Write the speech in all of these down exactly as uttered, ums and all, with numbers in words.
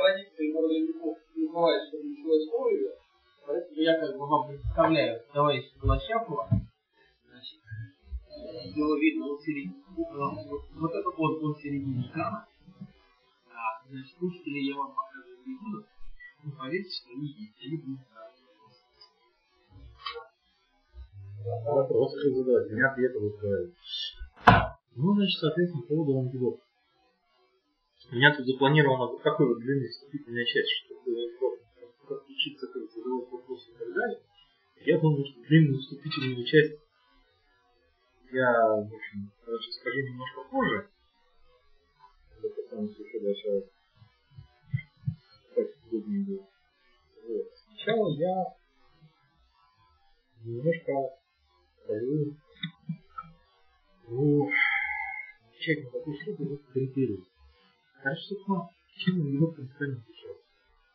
традиции города Львов не бывает, что началось кровью, поэтому я как бы вам представляю товарища Голощапова. Значит, его видно вот в середине, вот этот вот он в середине экрана. А, значит, слушатели я вам показывать не буду, но поверьте, что они есть, они будут вопрос задавать, меня ответы вызывают. Ну, значит, соответственно, по поводу антидот. У меня тут запланировано вот такой вот длинный вступительная часть, чтобы как учиться, как задавать вопросы и так далее. Я думаю, что длинную вступительную часть я, в общем, короче, скажу немножко позже. Это самое еще большое. Так удобнее будет. Вот. Сначала я немножко скажу о замечательной такой штуке, как критерии. Короче, собственно, чем он его принципиально отличается?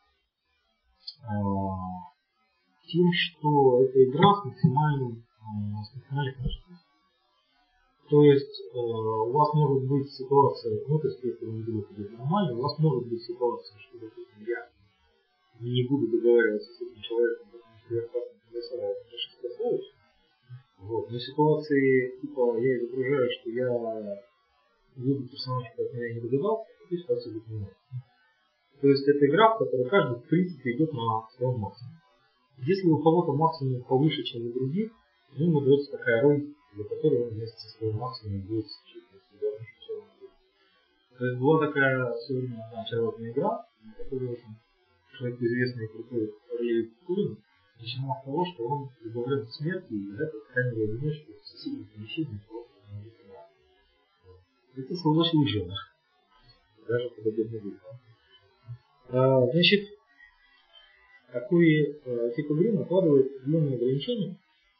Тем, что эта игра с максимальным, с максимальной качеством. То есть э, у вас может быть ситуация, ну, то есть, если вы не будете делать нормально, у вас может быть ситуация, что, допустим, я не буду договариваться с этим человеком, потому что я опасно согласовал шестьдесят слов. Вот. Но ситуации, типа, я изображаю, что я выберу персонажа, который я не догадался, и ситуация будет не. То есть это игра, в которой каждый, в принципе, идет на своем максимуме. Если у кого-то максимум повыше, чем у других, ему дается такая роль, для которой он вместе со своим максимумом будет считывать себя. То есть была такая сегодня очаровательная игра, на которой человек известный и крутой Илья Кулин начинал с того, что он добавлял к смерти и за это камеру одиночку в соседнем помещении просто не играл. Это согласен ученый. Даже подобное будет. А, значит, такой э, тип игры накладывает определенные ограничения.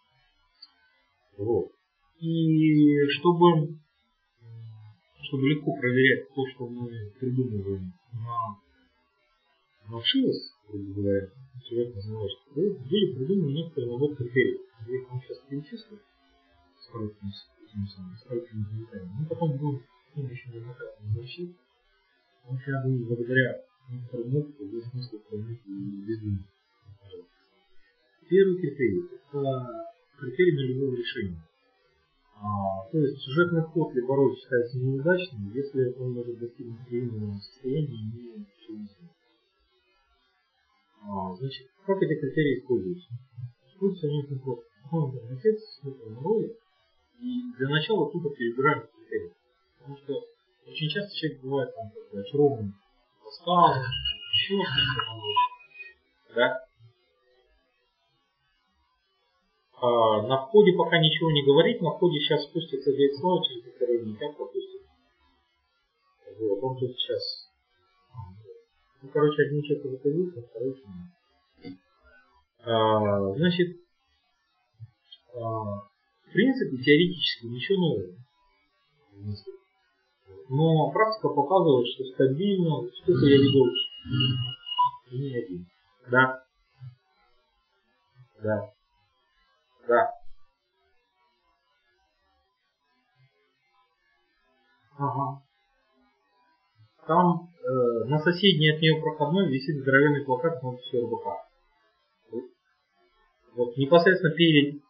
Вот. И чтобы, чтобы легко проверять то, что мы придумываем на, на вшивость, грубо говоря, человек называет, что были придуманы некоторые набор критериев. Я их вам сейчас перечислю с короткими деталями. Мы потом будем с ним еще неоднократно возвращаться. Потому что я думаю, благодаря некоторым опыту есть смысл проявить и без думы. Первый критерий – это критерий нулевого решения. А, то есть сюжетный ход либо роль считается неудачным, если он может достигнуть приемлемого состояния и не ничего. А, значит, как эти критерии используются? Используются они очень просто. Он отец с на роли, и для начала тупо перебираем критерии. Потому что очень часто человек бывает там как-то очарован рассказом, еще что-то. Да? А, на входе пока ничего не говорить, на входе сейчас спустится девять слов, через которые не так пропустит. Вот, он тут сейчас. Ну, короче, один человек выходился, второй нет. А, значит, а, в принципе, теоретически ничего нового. Но практика показывает, что стабильно, что-то я видел и не один. Да. Да. Да. Ага. Там э, на соседней от нее проходной висит здоровенный плакат на все эр бэ ка. Вот, вот непосредственно перед,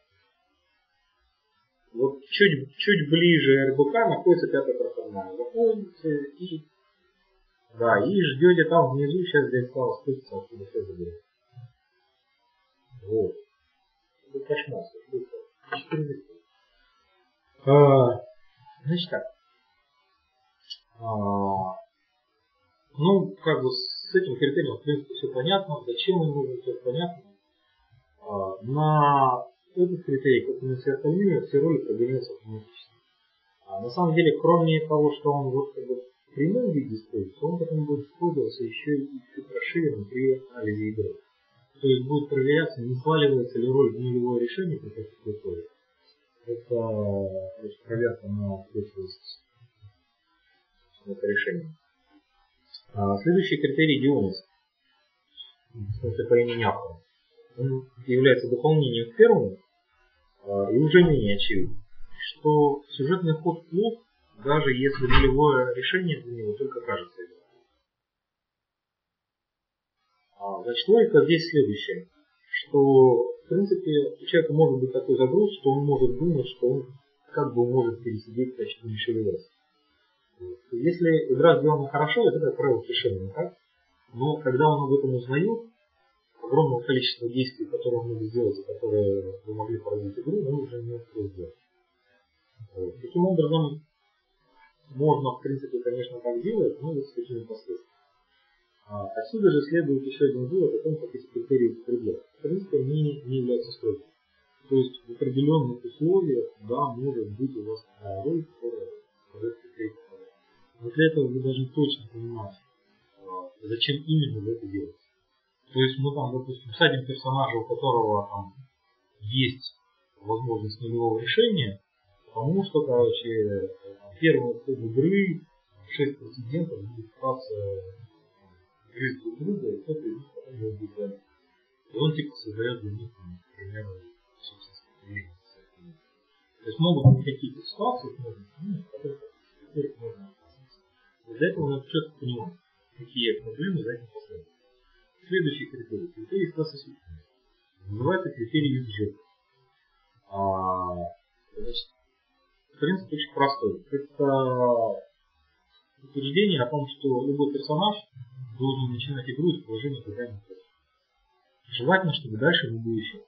вот чуть, чуть ближе эр бэ ка находится пятая проходная. Заходите и, да, и ждете там внизу, сейчас здесь слава спустится, откуда все заберет. Вот. Это кошмар. А, значит так. А, ну, как бы с этим критерием, в принципе, все понятно. Зачем он нужен, все понятно. А, на этот критерий, как и на все остальные, все роли прогоняются автоматически. А на самом деле, кроме того, что он вот как бы в прямом виде используется, он потом будет использоваться еще и чуть расширенно при анализе игры. То есть будет проверяться, не сваливается ли роль в нулевое решение при таких условиях. Это проверка на устойчивость это решение. А, следующий критерий Дионис, в смысле по имени автора. Он является дополнением к первому а, и уже менее очевиден, что сюжетный ход плох, даже если нулевое решение для него только кажется. А, значит, логика здесь следующая, что в принципе у человека может быть такой загруз, что он может думать, что он как бы может пересидеть, почти не шевелясь. Если игра сделана хорошо, это, как правило, совершенно не так. Но когда он об этом узнает, огромного количества действий, которые он может сделать, и которые вы могли поразить игру, он уже не успел сделать. Вот. Таким образом, можно, в принципе, конечно, так делать, но с какими последствиями. А, отсюда же следует еще один вывод о том, как эти критерии употреблять. В принципе, они не являются строгими. То есть в определенных условиях, да, может быть у вас такая роль, которая может критерий. Но для этого вы должны точно понимать, зачем именно вы это делаете. То есть мы там, допустим, садим персонажа, у которого там есть возможность нулевого решения, потому что, короче, первый ход игры шесть претендентов будут пытаться грызть друг друга, и кто-то из них потом его будет занять. И он типа создает для них, например, собственно, то есть могут быть какие-то ситуации, ну, в которых можно опасаться. Для этого надо четко понимать, какие проблемы за этим последуют. Следующий критерий. Критерий классосущности. Называется критерий бюджета. А, значит, принцип очень простой. Это утверждение о том, что любой персонаж должен начинать игру из положения когда-нибудь. Желательно, чтобы дальше не было еще.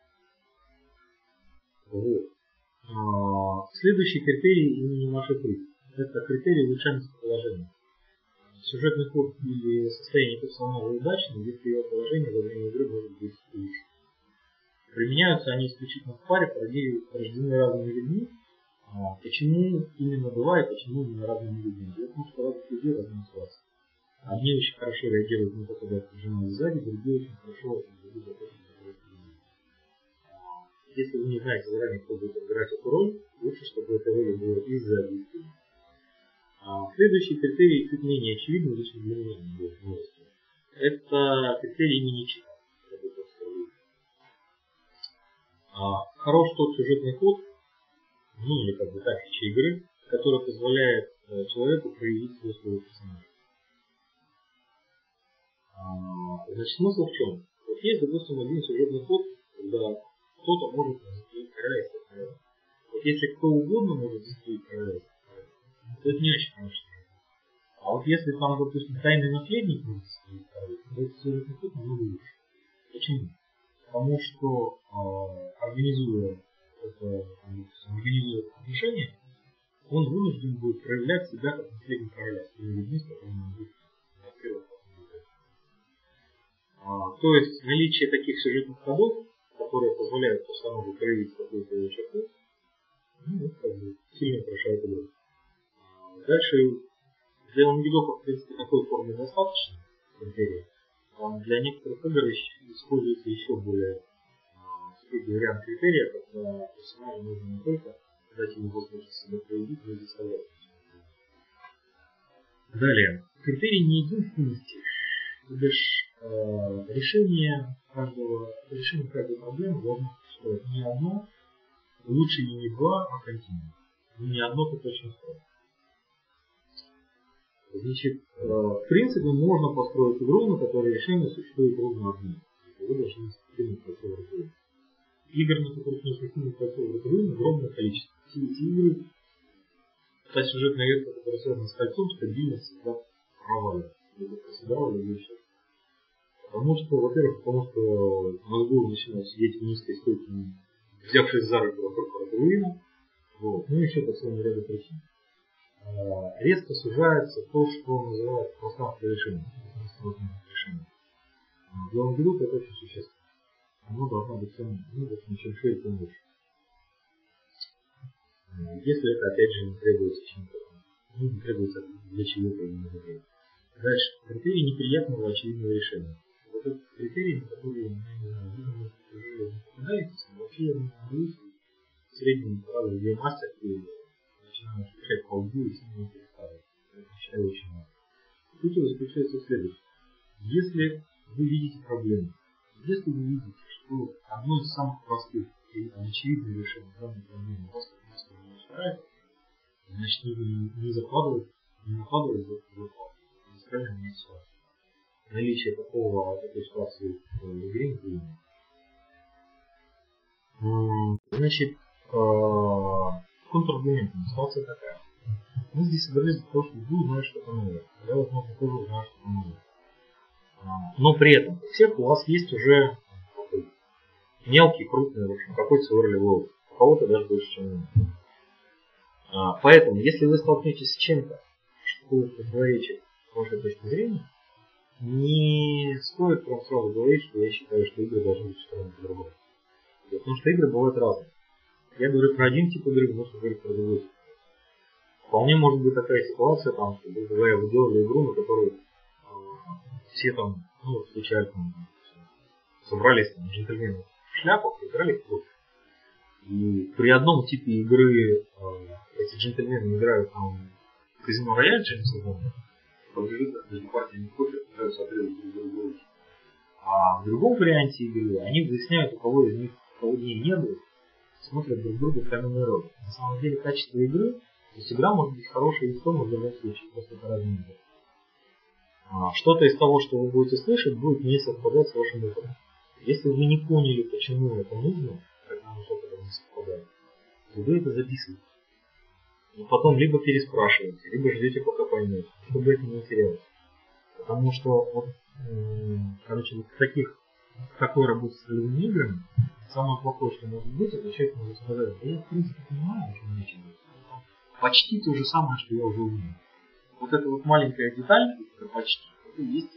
Вот. А, следующий критерий имени нашей игры. Это критерий улучшаемости положения. Сюжетный ход или состояние персонажа удачный, если его положение во время игры может быть лучше. Применяются они исключительно в паре, порождены разными людьми. А почему именно два и почему именно разными людьми? Дело в том, что разных людей разные ситуации. Одни очень хорошо реагируют на то, когда окружены сзади, другие очень хорошо реагируют на то, когда окружены. Если вы не знаете заранее, кто будет играть эту роль, лучше, чтобы эта роль была и сзади, и впереди. А следующий критерий чуть менее очевидный, лично для меня не будет новостью. Это критерий имени чита. А, хорош тот сюжетный ход, ну или как бы та фича игры, которая позволяет э, человеку проявить свой свой персонаж. А, значит, смысл в чем? Вот есть, допустим, один сюжетный ход, когда кто-то может застрелить короля из короля. Вот если кто угодно может застрелить короля из короля, то это не очень хорошо. А вот если там, допустим, тайный наследник может застрелить короля, то это сюжетный ход намного лучше. Почему? Потому что э, организуя это, организуя отношения, он вынужден будет проявлять себя как наследник короля с теми людьми, с которыми он будет открывать. А, то есть наличие таких сюжетных ходов, которые позволяют персонажу проявить какую-то его черту, ну, это как бы сильно украшает игру. А, дальше для лонгидоков, в принципе, такой формы достаточно критерий. Для некоторых игр используется еще более строгий вариант критерия, когда персонажу нужно не только дать ему возможность себя проявить, но и заставлять. Далее. Критерий неединственности. То бишь э, решение каждого, решение каждой проблемы должно стоить не одно, лучше не два, а континуум. Не одно, то точно стоит. Значит, э, в принципе, можно построить игру, на которой решение существует ровно одно. Вы должны стремить процесс игры. Игр, на которых нужно стремить процесс игры, огромное количество. Все эти игры, та сюжетная ветка, которая связана с кольцом, стабильно всегда проваливается. Либо проседала, либо еще. Потому что, во-первых, потому что мозгу начинают сидеть в низкой степени, взявшись за руку вокруг руина. Вот. Ну и еще по целому ряду причин. Резко сужается то, что называется пространство решения. Для лонгидока это очень существенно. Оно должно быть тем, ну, чем шире, тем лучше. Если это, опять же, не требуется чем-то, ну, не требуется для чего-то именно времени. Дальше. Критерий неприятного очевидного решения. Вот этот критерий, на который, я не знаю, видимо, уже попадаетесь, но вообще я не боюсь. В среднем, правда, где мастер, и начинаю включать по лбу и сильно переставить. Это считаю очень много. Суть заключается в следующем. Если вы видите проблему, если вы видите, что одно из самых простых и очевидных решений данной проблемы у вас как-то не устраивает, значит, не, не закладывать, не накладывать в этот вопрос, не искать менять ситуацию. наличие такого, такой ситуации в игре не. Значит, контраргументом ситуация такая. Мы здесь собрались для того, чтобы вы узнали что-то новое. Я, возможно, тоже узнаю что-то новое. Но при этом у всех у вас есть уже мелкий, крупный, в общем, какой-то свой ролевой. У кого-то даже больше, чем у меня. Поэтому, если вы столкнетесь с чем-то, что противоречит вашей точке зрения, не стоит прям сразу говорить, что я считаю, что игры должны быть устроены по-другому. Потому что игры бывают разные. Я говорю про один тип игры, можно говорить про другой тип. Вполне может быть такая ситуация, там, что, грубо говоря, вы делали игру, на которую э, все там, ну, случайно там, собрались там джентльмены в шляпах и играли в клуб. И при одном типе игры э, эти джентльмены играют там в казино рояль Джеймса Бонда, побежит между партиями кофе, пытаются отрезать друг другу. А в другом варианте игры они выясняют, у кого из них, у кого дней не было, смотрят друг друга в каменный рот. На самом деле качество игры, то есть игра может быть хорошей и в том, и в другом случае, просто это разные игры. А, что-то из того, что вы будете слышать, будет не совпадать с вашим опытом. Если вы не поняли, почему это нужно, как нам с опытом не совпадает, то вы это записываете. И потом либо переспрашиваете, либо ждете, пока поймете, чтобы это не терялось. Потому что вот, короче, вот в таких, в такой работе с ролевыми играми самое плохое, что может быть, это человек может сказать: да я в принципе понимаю, о чем речь идет. Почти то же самое, что я уже умею. Вот эта вот маленькая деталь, это почти, это и есть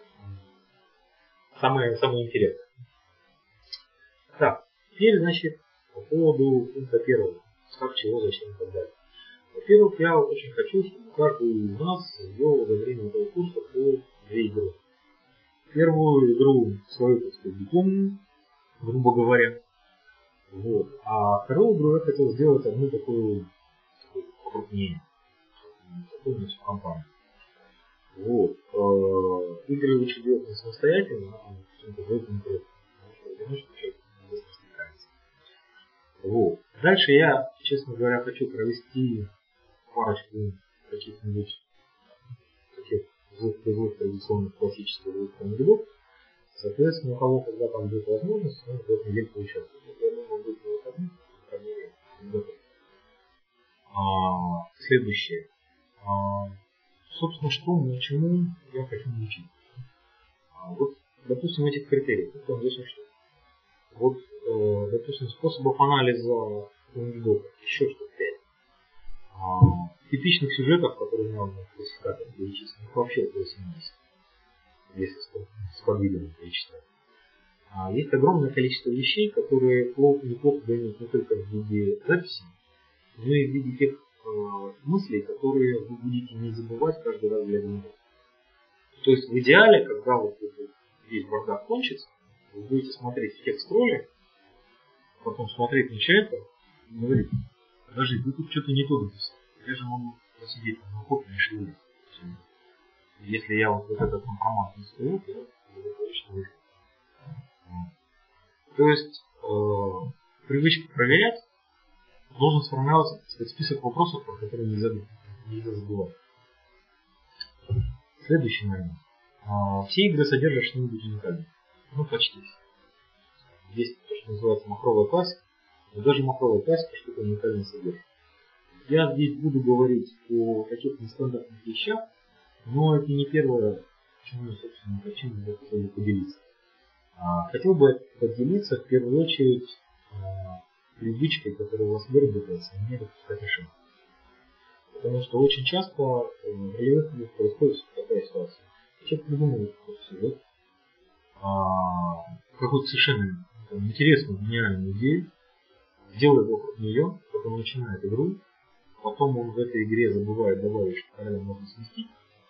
самое, самое интересное. Так, теперь, значит, по поводу пункта первого. Как, чего, зачем и так далее. Во-первых, я очень хочу, чтобы каждый из нас сделал за время этого курса по две игры. Первую игру свою, так сказать, дипломную, грубо говоря. Вот. А вторую игру я хотел сделать одну такую, такую покрупнее. Такую на всю компанию. Вот. Э, игры лучше делать не самостоятельно, а чем-то двое конкретно. Потому что одиночный человек быстро стекается. Вот. Дальше я, честно говоря, хочу провести парочку каких-нибудь таких злых традиционных классических анекдотов. Соответственно, у кого когда там будет возможность, он в этом деле поучаствует. Я думаю, будет на выходных, по крайней мере, анекдотов. А, следующее. А, собственно, что, чему я хочу научить. А, вот, допустим, этих критериев. Вот там здесь что. Вот, э, допустим, способов анализа анекдотов. Еще что-то пять. А, типичных сюжетов, которые можно в классификаторе перечислить, вообще около семидесяти, если с подвидами перечислять. А, есть огромное количество вещей, которые плохо, неплохо дают не только в виде записи, но и в виде тех э, мыслей, которые вы будете не забывать каждый раз глядя на это. То есть в идеале, когда вот весь бардак кончится, вы будете смотреть в текст роли, потом смотреть на человека и говорить: подожди, вы тут что-то не то написал. Я же могу посидеть на копии, не шевелить. Если я вот, вот этот компромат не стою, то это точно выйдет. То есть э, привычка проверять должен сформироваться, так сказать, список вопросов, про которые нельзя, нельзя забывать. Следующий момент. Э, все игры содержат что-нибудь уникальное. Ну, почти все. Есть то, что называется махровая классика, но даже махровая классика что-то уникальное содержит. Я здесь буду говорить о каких-то нестандартных вещах, но это не первое, почему я, собственно, хочу бы поделиться. А, хотел бы поделиться в первую очередь а, привычкой, которая у вас выработается, не допускать ошибок. Потому что очень часто в ролевых играх происходит такая ситуация. Человек придумывает какой-то сюжет, а, какую-то совершенно там, интересную, гениальную идею, делает вокруг нее, потом начинает игру, потом он в этой игре забывает добавить, что короля можно сместить,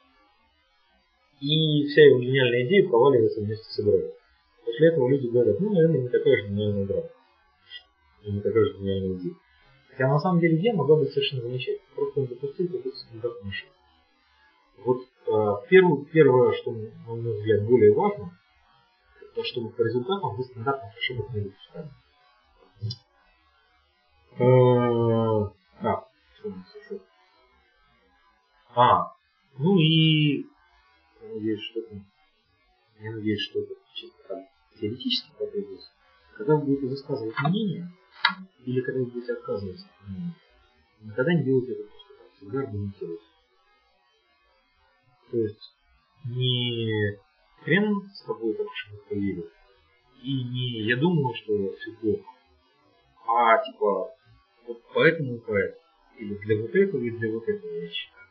и вся его гениальная идея проваливается вместе с игрой. После этого люди говорят: ну, наверное, не такая же гениальная игра, и не такая же гениальная идея. Хотя на самом деле идея могла быть совершенно замечательной, просто он допустил какую-то стандартную ошибку. Вот э, первое, первое, что, на мой взгляд, более важно, это чтобы по результатам вы стандартных ошибок не допускали. А, что у нас еще? А, ну и, надеюсь, что там я надеюсь, что это чисто там теоретически потребуется, когда вы будете высказывать мнение, или когда вы будете отказываться от мнения, никогда не делайте это просто так, всегда аргументируйте. То есть не хрен с тобой так уж не поверил, и не я думаю, что все плохо, а типа вот поэтому и поэтому, или для вот этого и для вот этого я считаю.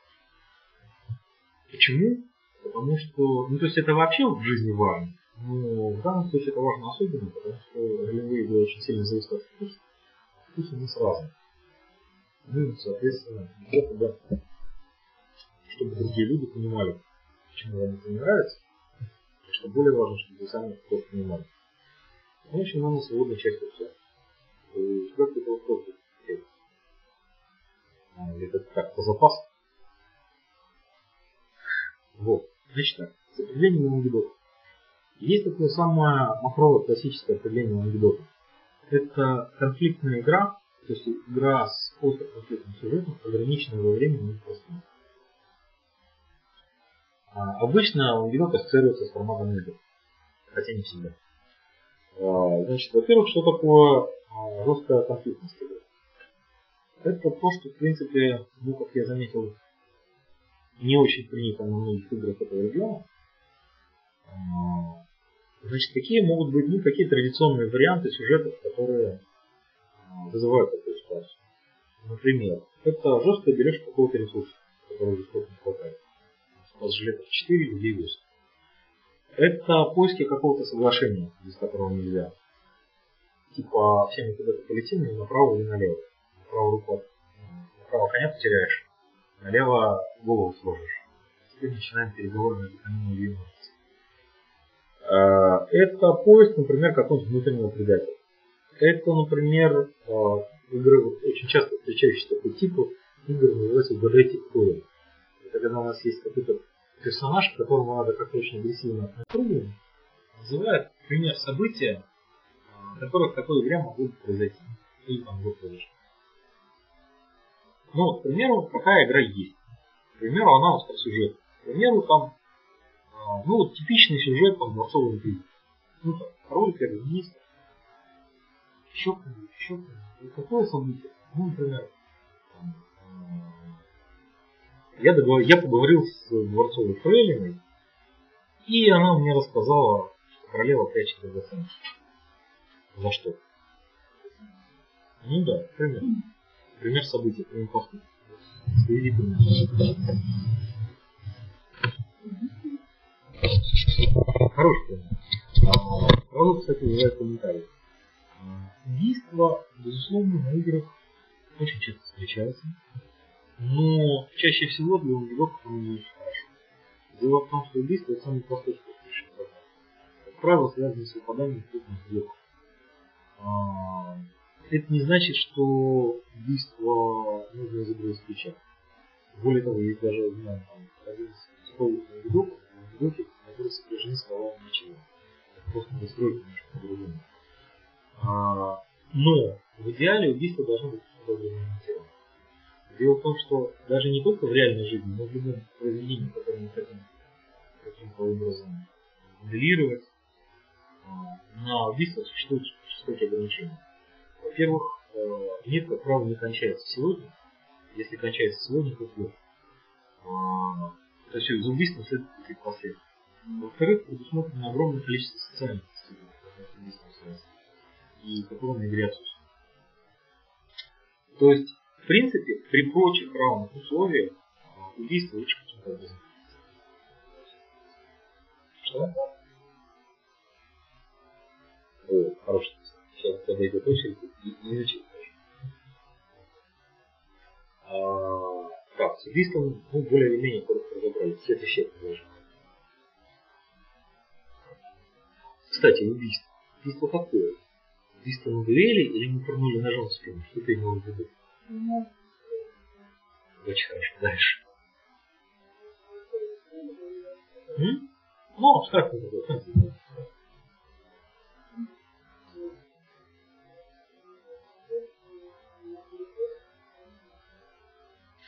Почему? Потому что, ну то есть это вообще в жизни важно, но в данном случае это важно особенно, потому что ролевые игры очень сильно зависят от вкуса. Вкус у нас разный. Ну и соответственно, для того, чтобы другие люди понимали, почему вам это не нравится, и что более важно, чтобы вы сами это тоже понимали. Ну, в общем, нам на сегодня часть все. У тебя какой-то вопрос будет? Или это так, по запасу? Вот. Значит так, с определением ангидота. Есть такое самое махровое классическое определение ангидота. Это конфликтная игра, то есть игра с остроконфликтным сюжетом, ограниченная во времени и пространстве. А, обычно ангидот ассоциируется с форматом игр, хотя не всегда. А, значит, во-первых, что такое а, жесткая конфликтность игры? Это то, что, в принципе, ну, как я заметил, не очень принято на многих играх этого региона. А, значит, какие могут быть, ну, какие традиционные варианты сюжетов, которые а, вызывают такую ситуацию. Например, это жестко берешь какого-то ресурса, которого жестоко не хватает. У вас жилетов четыре, людей восемь. Это поиски какого-то соглашения, без которого нельзя. Типа, все мы куда-то полетим, или направо, или налево. Направо руку, направо коня потеряешь, налево голову сложишь. Теперь начинаем переговоры на витамину и это поиск, например, какого-нибудь внутреннего предателя. Это, например, игры, очень часто встречающиеся такой тип игр называется «Угадайте, кто я». Это когда у нас есть какой-то персонаж, которому надо как-то очень агрессивно напрыгнуть, называет пример события, которые в такой игре могут произойти. Или там вот произошло. Ну, к примеру, какая игра есть. К примеру, она остросюжетная. К примеру, там, ну, вот типичный сюжет там дворцовой интриги. Ну, там, король, министр. Еще кто-нибудь, еще кто-нибудь. Какое событие? Ну, например, там, я, договор... я поговорил с дворцовой фрейлиной, и она мне рассказала, что королева прячет драгоценности. За что? Ну да, пример. Пример событий, пример поступка. Приведи пример. Хороший пример. Правда, кстати, вызывает комментарий. Убийства, безусловно, на играх очень часто встречаются, но чаще всего для игроков это не очень хорошо. Дело в том, что убийство это самый простой способ решения проблемы. Как правило, связано с выпаданием крупных блоков. Это не значит, что убийство нужно изобрести ключа. Более того, есть даже, знаю, там, один из психологов видов, которые сопряжены с словами ничего. Это просто настроить немножко по-другому. А, но в идеале убийство должно быть регламентировано. Дело в том, что даже не только в реальной жизни, но в любом произведении, которое мы хотим каким-то образом моделировать, на убийство существуют жестокие ограничения. Во-первых, нет, как правило, не кончается сегодня. Если кончается сегодня, то плохо. То есть за убийством следует какие-то последствия. Во-вторых, предусмотрено огромное количество социальных институтов, которые с убийством связаны, и которые на игре отсутствуют. То есть, в принципе, при прочих равных условиях убийство лучше каким-то образом. Что? О, хороший. Сейчас подойдет очередь и изучить. А, так, с убийством ну, более или менее коротко разобрались. Все вещи даже. Кстати, убийство. Убийство какое? Убийство на дуэли или мы пырнули ножом в спину? Что ты имел в виду? Нет. Очень хорошо. Дальше. М? Ну, абстрактно такое.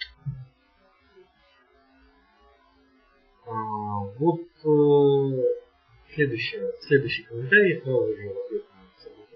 А, вот э, Следующий, следующий комментарий, сразу же в ответ на событие.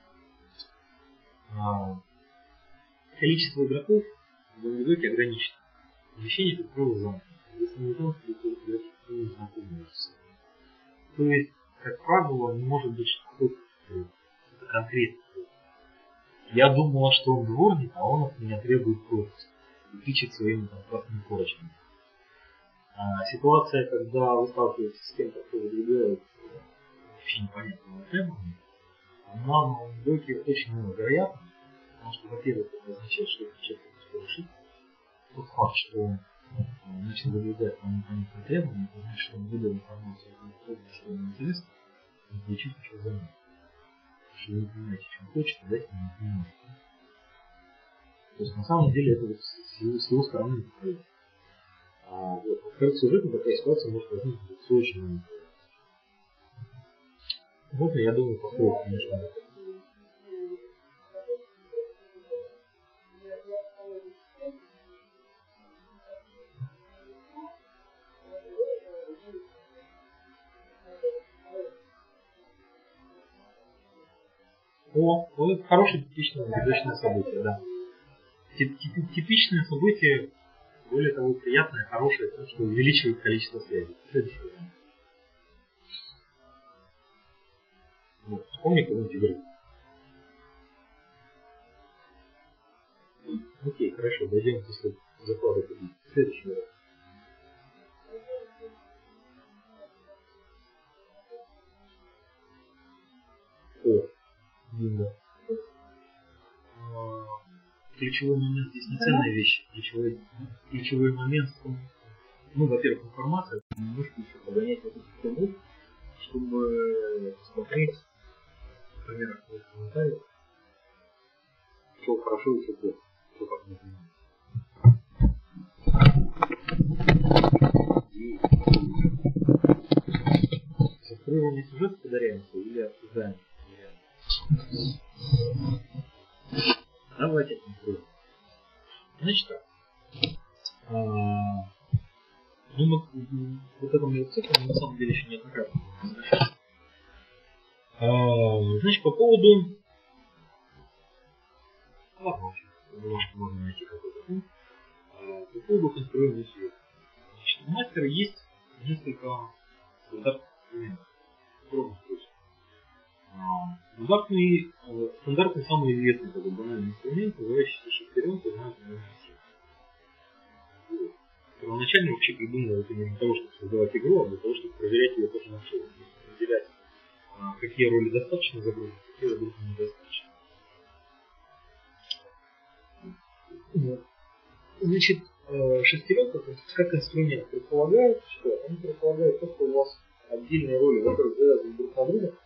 А, количество игроков в Домидоке ограничено. Помещение, как правило, замкнуто. Если не замкнуто, то игроки не знакомы между собой. То есть, как правило, не может быть, что кто-то это конкретно. Я думала, что он дворник, а он от меня требует пропуск и тычет своими там красными корочками. А ситуация, когда вы сталкиваетесь с кем-то, кто выдвигает вообще непонятного требования, она на Домидоке очень маловероятна, потому что, во-первых, это означает, что этот человек хочет решить. Тот факт, что он начал выдвигать по непонятным требованиям, это значит, что он выдал информацию о том, что ему интересно, и получить ничего взамен. Потому что вы не понимаете, что он хочет, и дать ему не можете. То есть, на самом деле, это вот с его, с его стороны не происходит. А вот, во-вторых, сюжетно такая ситуация может возникнуть с очень много. Вот, я думаю, походу, конечно. О, вот это хорошее типичное необычное событие, да. Тип -тип Типичное событие, более того, приятное, хорошее, то, что увеличивает количество связей. Следующий вариант. Вот, вспомни какую-нибудь игру. Окей, хорошо, дойдем до заклада. Следующий вариант. О, бинго. Ключевой момент здесь не ценная вещь. Ключевой, ключевой момент в том, ну, во-первых, информация, немножко еще погонять вот эту тему, чтобы смотреть, например, в комментариях, что хорошо и что плохо, что как не понимаю. С открыванием сюжета подаряемся или обсуждаем? Давайте откроем. Значит так. А, ну, мы, вот этому циклу мы на самом деле еще неоднократно возвращаемся. А, значит, по поводу... Ладно, немножко можно найти какой-то пункт. А, по поводу конструирования сюжета. Значит, у мастера есть несколько стандартных инструментов. Стандартный, стандартный самый известный такой банальный инструмент, называющийся шестеренкой, знает, наверное, все. Вот. Первоначально вообще придумал это не для того, чтобы создавать игру, а для того, чтобы проверять ее тоже на все. Определять, какие роли достаточно загружены, какие загружены недостаточно. Вот. Значит, шестеренка как инструмент предполагает, что он предполагает то, что у вас отдельные роли, во-первых, завязаны друг на друга.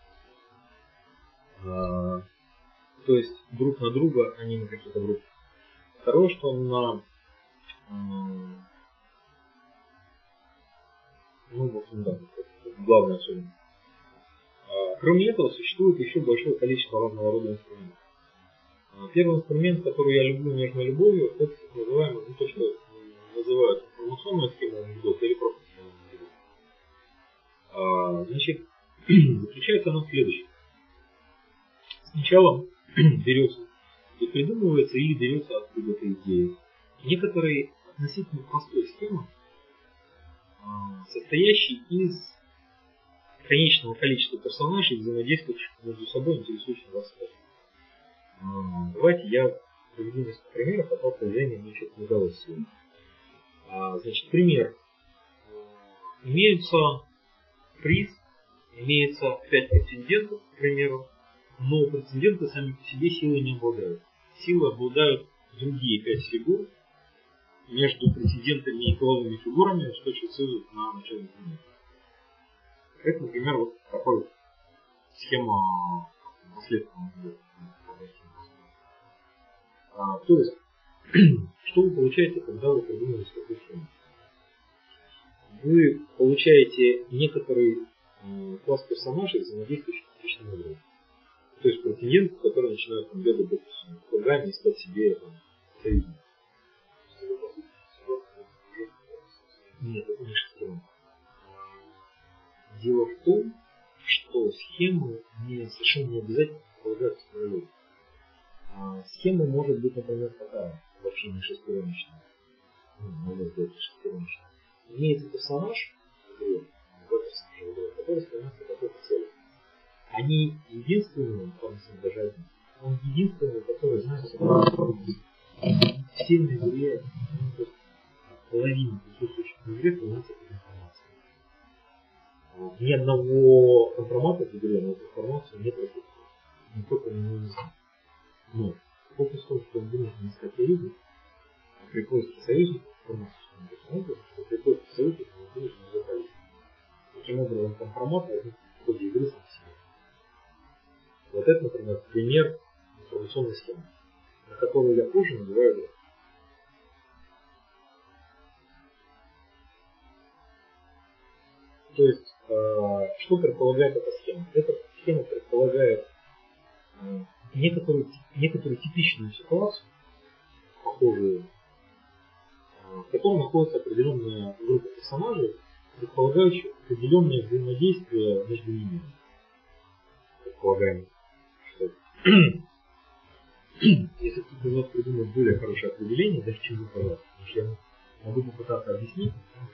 А, то есть друг на друга, а не на какие-то группы. Второе, что он на а, ну, в общем, да, главное особенно. А, кроме этого, существует еще большое количество разного рода инструментов. А, первый инструмент, который я люблю нежной любовью, это так называемый, ну, то, что называют информационная схема анекдота или просто схема анекдота. А, значит, заключается она в следующем. Сначала берется и придумывается или берется откуда-то идея некоторой относительно простой схемы, состоящей из конечного количества персонажей, взаимодействующих между собой, интересующих вас. Давайте я приведу несколько примеров, а то произведение мне что-то не удалось сегодня. Значит, пример. Имеется приз, имеется пять претендентов, к примеру, но претенденты сами по себе силой не обладают. Силой обладают другие пять фигур. Между претендентами и половыми фигурами существует на начальном примере. Это, например, вот такой схема наследственного. А, то есть, что вы получаете, когда вы придумали такую схему? Вы получаете некоторый э, класс персонажей, взаимодействующих с личным игрой. То есть претенденты, которые начинают там бегать в программе, искать себе там, союзника. Нет, это не шестеренка. Дело в том, что схемы не, совершенно не обязательно предполагают параллель. А схема может быть, например, такая, вообще не шестереночная. Ну, может быть, шестереночная. Имеется персонаж, который становится какой-то целью. Они единственные, даже один, он единственный, который знает, что в сильной игре половина присутствующих в игре становится информацией. Ни одного компромата в игре на эту информацию не присутствует. Никто про него не знает. Но фокус в том, что он вынужден искать союзников, а при поиске союзников информацию таким образом, что при поиске союзников он вынужден запалить. Таким образом, компромат возник в ходе игры сам по себе. Вот это, например, пример информационной схемы, на которую я позже называю игрой. То есть, э, что предполагает эта схема? Эта схема предполагает э, некоторую, некоторую типичную ситуацию, похожую, э, в которой находится определенная группа персонажей, предполагающих определенное взаимодействие между ними. Предполагаем, что если кто-то из вас придумает более хорошее определение, даже чем вы, пожалуйста, потому что я могу попытаться объяснить.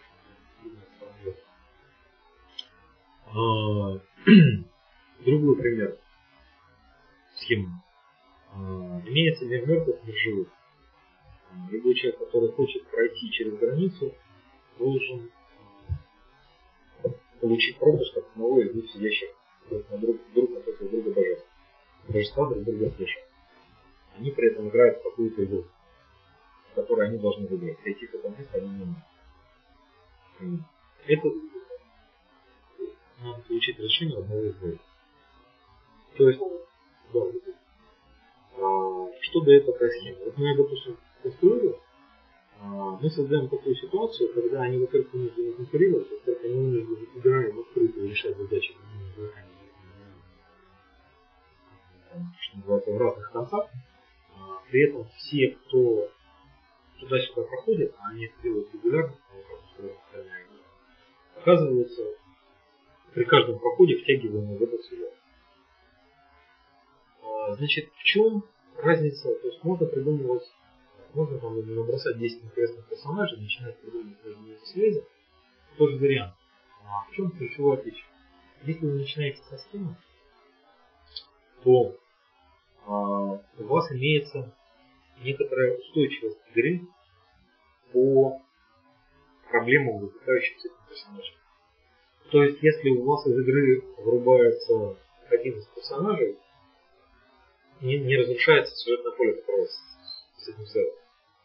А, другой пример схемы. А, имеется мир мертвых, мир живых. А, любой человек, который хочет пройти через границу, должен получить пропуск от одного из двух сидящих друг на друг, друг напротив друга божеств. Божества друг друга слышат. Они при этом играют в какую-то игру, в которой они должны выиграть. Прийти к этому месту они не могут. Это надо получить решение одного из двоих. То есть, да, а, что дает такая схема? Вот мы, допустим, конструируем, а, мы создаем такую ситуацию, когда они, во-первых, вынуждены конкурировать, во-вторых, они вынуждены, играя в открытую, решать задачи, что называется, в разных концах. А, при этом все, кто туда-сюда проходит, а они это делают регулярно, оказываются при каждом проходе втягиваемы в этот сюжет. А, значит, в чем разница? То есть можно придумывать, можно там набросать десять интересных персонажей, начинать придумывать между ними связи. Тоже вариант. А в чем ключевое отличие? Если вы начинаете со схемы, то а, у вас имеется некоторая устойчивость игры по проблемам, возникающим с этим персонажем. То есть, если у вас из игры врубается один из персонажей, не, не разрушается сюжетное поле, которое с, с этим связано.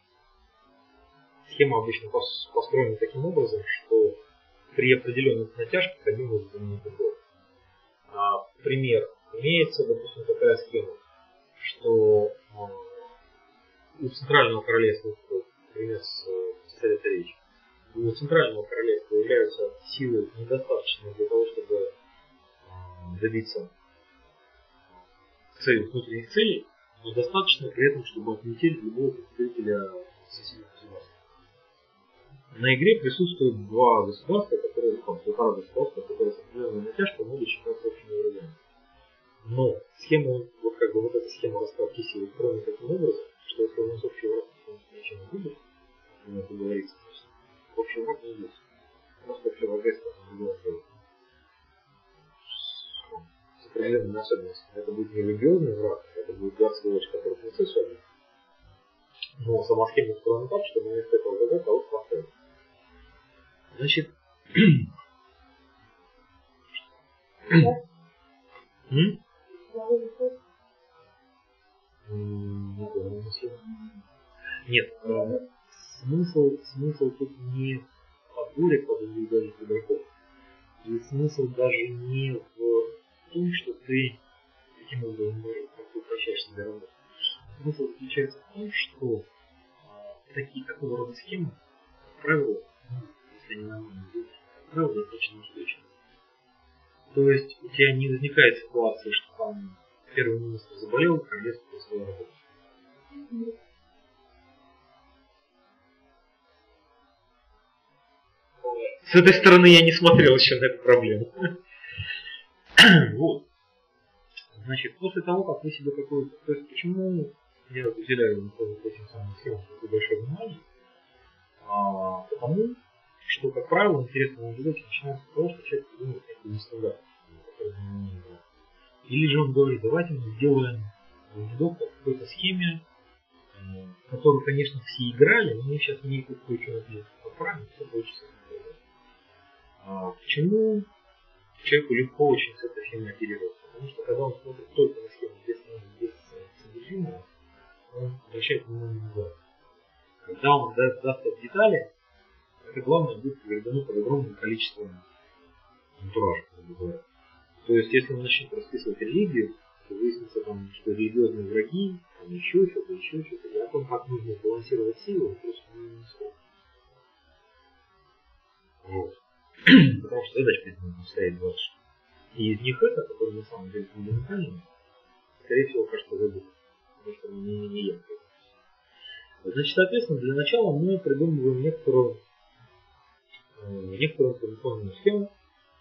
Схема обычно построена таким образом, что при определенных натяжках один может заменить другого. А, пример. Имеется, допустим, такая схема, что а, у Центрального Королевства, например, с, с Совета Речи, у Центрального Королевства являются силы недостаточные для того, чтобы а, добиться целей, внутренних целей, но достаточно при этом, чтобы отметить любого представителя соседних государств. На игре присутствуют два государства, которые, ну, полтора государства, которые с определенной натяжкой могут считаться общими врагами. Но схема, вот как бы вот эта схема расставки сил устроена таким образом, что если у нас общий враг ничем не будет, например, договориться, общий враг не есть. Просто общий враг есть, как другого человека. С определенными особенностями. Это будет не религиозный враг, это будет враг сволочь, который принцессу обидит. Но сама схема устроена так, что вместо этого врага кого-то поставить. Значит, нет, смысл, смысл тут не в подборе под индивидуальных игроков. И смысл даже не в том, что ты таким образом как-то упрощаешь себе работу. Смысл заключается в том, что а, такие такого рода схемы, как правило, если они нормально делают, как правило, достаточно устойчивы. То есть у тебя не возникает ситуации, что там первый министр заболел, королевство перестало работать. С этой стороны я не смотрел еще на эту проблему. Вот. Значит, после того, как вы себе какой-то... То есть, почему я уделяю этим самым схемам такое большое внимание? А, потому что, как правило, интересные наблюдатели начинаются с того, что человек придумывает некую нестандартную схему, которую он не играет. Или же он говорит, давайте мы сделаем видок по какой-то схеме, которую, конечно, все играли, но мы сейчас не кое-что поправим, все получится. А, почему человеку легко очень с этой схемой оперировать? Потому что когда он смотрит только на схему без, без содержимого, он обращает внимание на глаз. Когда он даст, даст в детали, это главное будет проведено под огромным количеством антуража, как бы говорят. То есть, если он начнет расписывать религию, то выяснится, там, что религиозные враги, там еще что-то, еще что-то, и о том, как нужно балансировать силу, просто не смог. Вот. Потому что задача перед ним стоит двадцать штук. И из них это, который на самом деле фундаментальный, скорее всего, кажется, забыл. Потому что он не, не яркий. Значит, соответственно, для начала мы придумываем некоторую, некоторую информационную схему.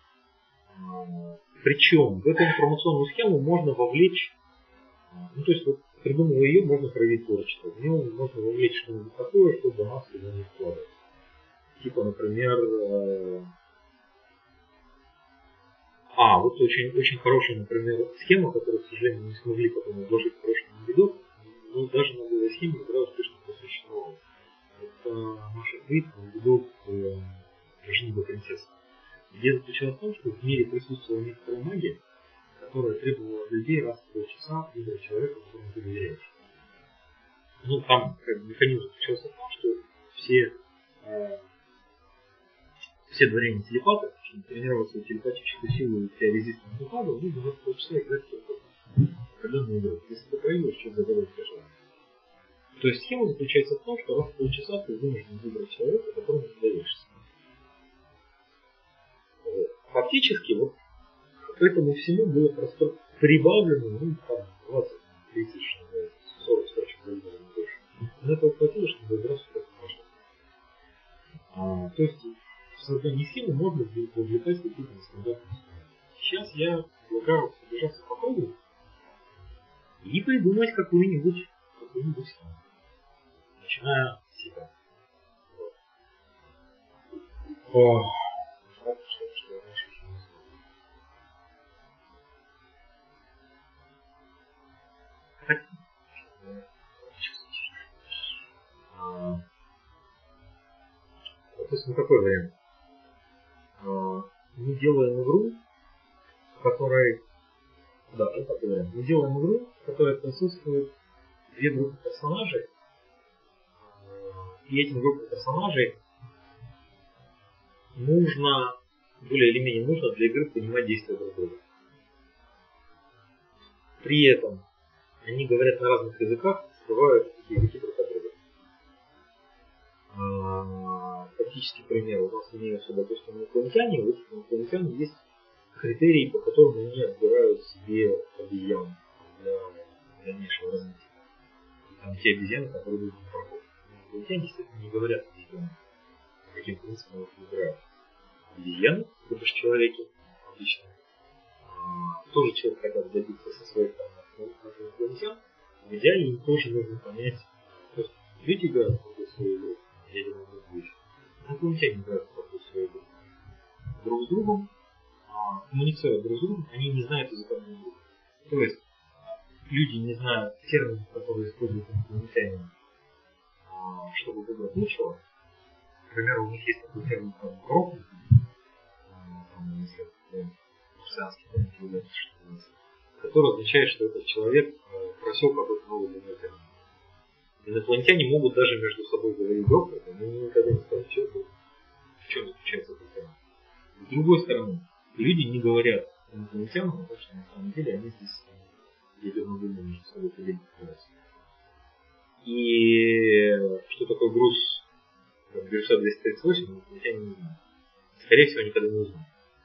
Причем в эту информационную схему можно вовлечь, ну то есть вот, придумывая ее, можно проявить творчество. В нее можно вовлечь что-нибудь такое, что до нас туда не вкладывать. Типа, например, а, вот очень, очень хорошая, например, схема, которую, к сожалению, не смогли потом изложить в прошлом видео, но даже на этой схеме игра успешно просуществовала. Это наша книга, видео «Женитьба принцессы». Где заключалось в том, что в мире присутствовала некоторая магия, которая требовала от людей раз в полчаса выбрать человека, которому ты доверяешь. Ну, там как бы, механизм заключался в том, что все, э, все дворяне телепаты, чтобы тренировать свою телепатическую силу и теорезистскую методу, они за двадцать полчаса играть в определенную игру. Если ты проигрываешь, что загадывать скажешь. То есть схема заключается в том, что раз в полчаса ты вынужден выбрать человека, которому ты доверишься. Фактически, вот к этому всему было просто прибавлено, ну, там, двадцать тридцать, сорок строчек за игру, не больше. Но этого хватило, чтобы игра супер прошла. А, то есть, в создании схемы можно вовлекать какие-то нестандартные схемы. Сейчас я предлагаю пробежаться по кругу и придумать какую-нибудь какую-нибудь схему. Начиная с себя. Вот. Допустим, какой вариант? Мы делаем игру, в которой... Да, это такой вариант. Мы делаем игру, в которой присутствует две группы персонажей. И этим группам персонажей нужно, более или менее нужно для игры понимать действия друг друга. При этом они говорят на разных языках, скрывают эти языки друг от друга. Фактически, пример, у нас имеются, допустим, инопланетяне, у этих инопланетян есть критерии, по которым они отбирают себе обезьян для дальнейшего развития. И там те обезьяны, которые будут на проход. Инопланетяне, естественно, не говорят обезьяны, по каким принципам их выбирают. Обезьяны, то бишь человеки, обычно, тоже человек хотят добиться со своих инопланетян. В идеале им тоже нужно понять, то есть люди играют в свою игру, я не могу выйти. Инопланетяне играют в свою игру. Друг с другом, а, коммуницируют друг с другом, они не знают языка друг друга. То есть люди не знают терминов, которые используют инопланетяне, а, чтобы выбрать лучшего. Например, у них есть такой термин, как грохнуть, там, если марсианский термин, который означает, что этот человек просел какой-то новый термин. Инопланетяне могут даже между собой говорить грохнуть, но они никогда не скажут, в чем заключается этот термин. С другой стороны, люди не говорят инопланетянам, потому что на самом деле они здесь ядерно думают между собой поделить. И что такое груз Бирюса двести тридцать восемь, инопланетяне не знают. Скорее всего, никогда не узнают.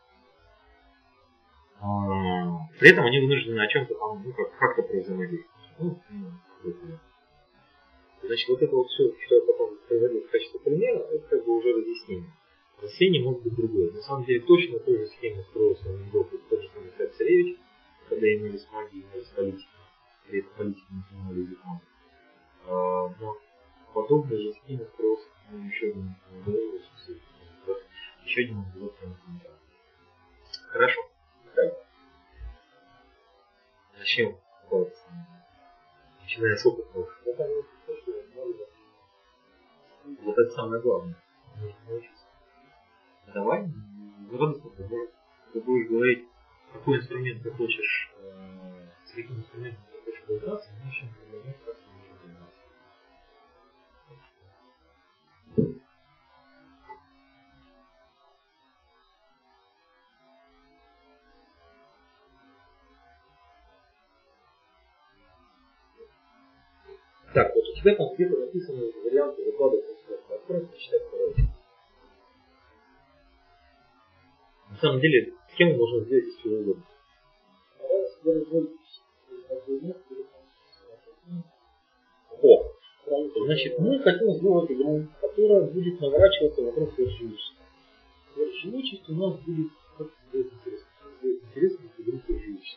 При этом они вынуждены о чем-то там, ну, как, как-то взаимодействовать. Ну, ну, значит, вот это вот все, что я потом приводил в качестве примера, это как бы уже разъяснение. Разъяснение может быть другое. На самом деле, точно той же схеме строился анекдот, тот же самый сайт занимались магией, занимались политикой. При этом политики не понимали языком. Но подобные же схемы просто ну, еще один еще один ангелок комментарий. Хорошо. Так. Начнем. Начиная с опытного. Вот это самое главное. Нужно научиться. Давай, радостно поможет. Ты будешь говорить, какой инструмент ты хочешь, э, с каким инструментом ты хочешь поиграться, мы еще не предлагаем, как ты можешь поиграться. Так, вот у тебя там где-то написаны варианты выкладывать на себя. Открой, почитай второй. На самом деле, схему можно сделать из чего угодно. О, значит, мы хотим сделать игру, которая будет наворачиваться вокруг сверхживучести. Сверхживучесть у нас будет, как будет интересно, будет интересно в игру сверхживучести.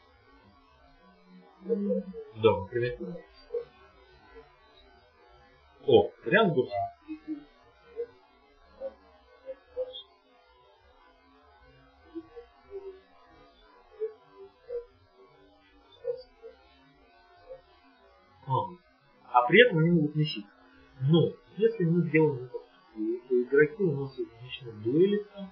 Да, например. О, вариант бурса. А при этом они могут носить. Но если мы сделаем это, то игроки у нас начнут дуэлиться.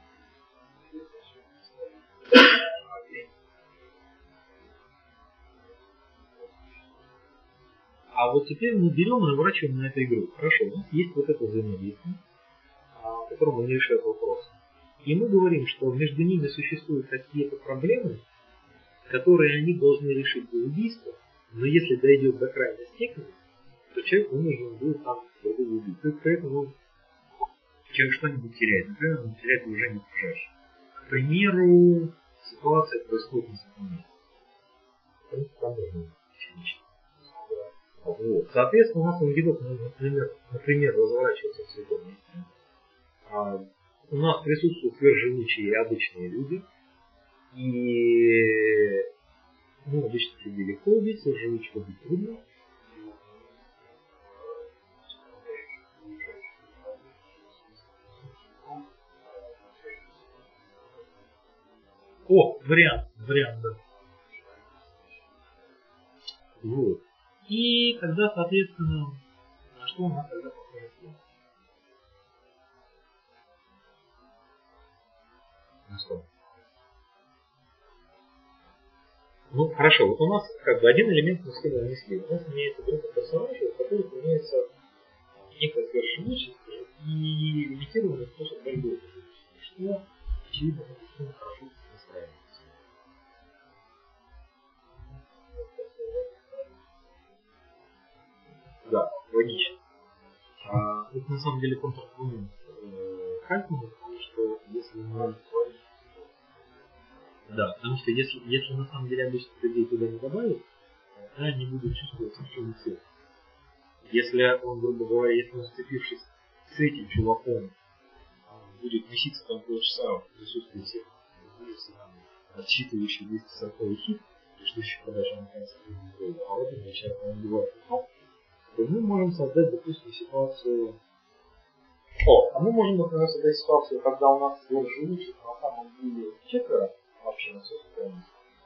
А вот теперь мы берем и наворачиваем на эту игру. Хорошо, у нас есть вот это взаимодействие, в котором они решают вопрос. И мы говорим, что между ними существуют какие-то проблемы, которые они должны решить до убийства, но если дойдет до крайней степени, то человек вынужден будет там другого убить. То есть поэтому он человек что-нибудь теряет. Например, он теряет уважение окружающих. К примеру, ситуация происходит на самом месте. Вот. Соответственно, у нас ангелок, например, например, разворачивается в святом месте. А у нас присутствуют сверхживучие и обычные люди. И ну, обычных людей легко убить, сверхживучих убить трудно. О, вариант, вариант, да. Вот. И тогда, соответственно, на что у нас тогда похоже слово? На что? Ну, хорошо, вот у нас как бы один элемент мы схему нанесли. У нас имеется группа персонажей, в которых имеется некая сверхживучесть и лимитированный способ борьбы. Что, очевидно, мы хорошо настраивается. Да, логично. А, это на самом деле контраргумент э, Хальтмана, потому что если мы... Да, потому что если, если на самом деле обычных людей туда не добавить, то они будут чувствовать совершенно цвет. Если он, грубо говоря, если он, сцепившись с этим чуваком, будет носиться там полчаса в присутствии всех, отсчитывающий двести сороковой хит, ждущий подачи американцев, а вот этот человек он убивает то мы можем создать, допустим, ситуацию... О, а мы можем, например, создать ситуацию, когда у нас сверхживучих на самом деле четверо вообще на всю страну,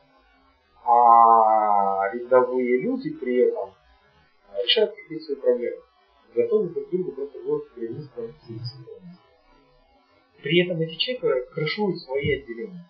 а рядовые люди при этом решают какие-то свои проблемы, готовы друг другу просто вот перенести позиции. При этом эти четверо крышуют свои отделения.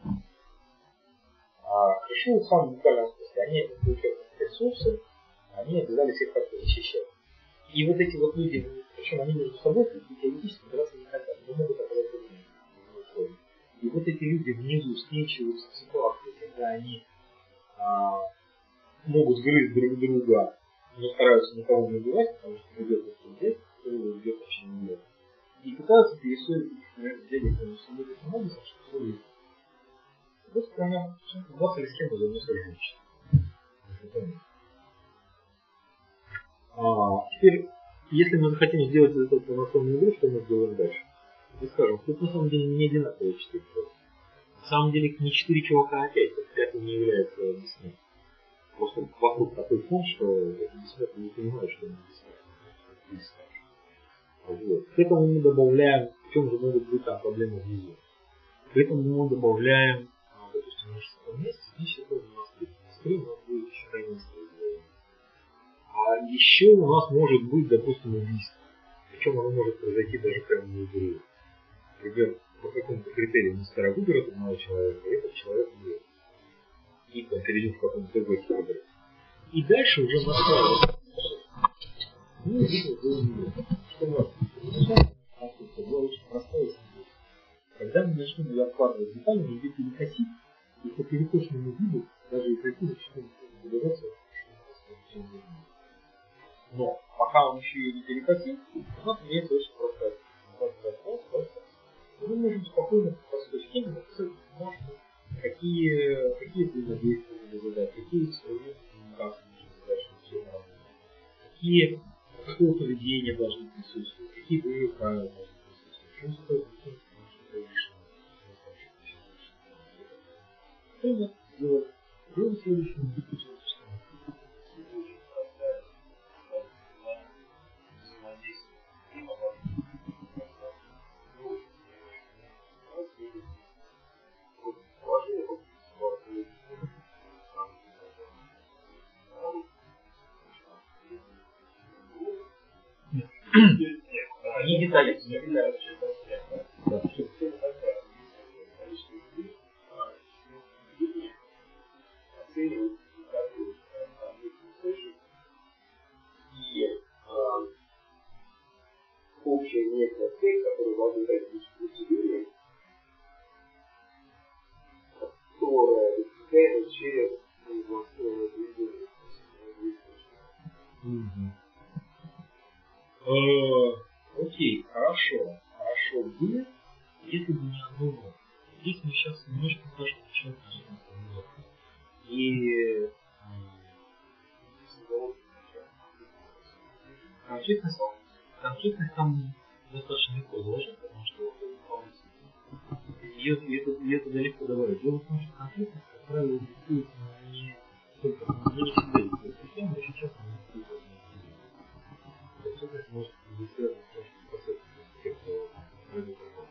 А крышуют в самом буквальном смысле. Они получают ресурсы, они обязались их как-то защищать. И вот эти вот люди, причем они между собой теоретически драться не хотят, но могут оказать трудные. И вот эти люди внизу сталкиваются в ситуации, когда они а, могут грызть друг друга, но стараются никого не убивать, потому что идет это здесь, кто его идет вообще не идет. И пытаются пересоить их, наверное, взять между собой таким образом, что все есть. С другой стороны, двадцать схему за несколько женщин. А, теперь, если мы захотим сделать из этого полноценную игру, что мы сделаем дальше? Мы скажем, тут на самом деле не одинаковые четыре чувака. На самом деле не четыре чувака, а пять, это пять это не является бессмертным. Просто вокруг такой фон, что это бессмертный не понимает, что он бессмертный. Вот. К этому мы добавляем, в чем же могут быть там проблемы в визуале. К этому мы добавляем, допустим, наш месяц, значит, это у нас скрин, у нас будет еще равенство. А еще у нас может быть, допустим, убийство. Причем оно может произойти даже прямо на игре. Например, по какому-то критерию мастера выберет одного человека, и этот человек умрет. И он перейдет в каком-то другой килограмм. И дальше уже настраивается. Ну, видно, было не что важно. Изначально конструкция была очень простая и сложная. Когда мы начнем ее обкладывать деталями, мы видим перекосить, и по перекошенному виду, даже и такие начнем добиваться, что у нас все. Но пока он еще и не перекосил, у нас имеется очень простая вопрос. Мы можем спокойно по простой схеме написать бумажку, какие, какие взаимодействия нужно задать, какие инструменты коммуникации нужно задать, чтобы все нормально, какие, какое поведение должны присутствовать, какие боевые правила должны присутствовать, что стоит что-то лишнее. Что это делать? Делаем следующее. Не детали. Да. Общая некая цель, которая должна дать усиление, которая достигается через производственное движение. Окей, хорошо. Хорошо бы, если бы не одно но. Здесь мы сейчас немножко даже начнем и конфликтность, конфликтность там достаточно легко заложить, потому что ее, это, ее туда легко добавить. Дело в том, что конфликтность, как правило, диктуется не только, но не всегда диктуется система, очень часто не диктуется. Конфликтность может быть связана с тем, что процесс тех, кто производит.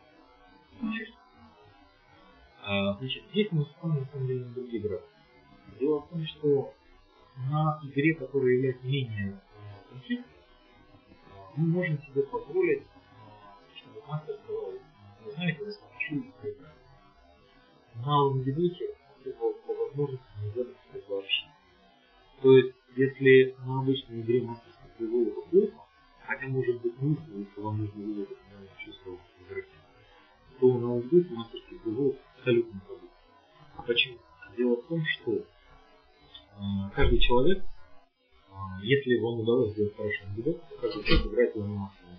Значит, здесь мы вспомним на самом деле на другие графы. Дело в том, что на игре, которая является менее конфликтной, мы можем себе позволить, чтобы мастер сказал, вы знаете, вы смогли проиграть. На лонгидуте по возможности нельзя допускать вообще. То есть, если на обычной игре мастерский привел это плохо, хотя может быть нужно, если вам нужно выводить на чувство игроки, то на лонгидуте мастерский привел абсолютно не подобно. Почему? Дело в том, что э, каждый человек, э, если вам удалось сделать хороший ангидот, то каждый человек играет его на максимум.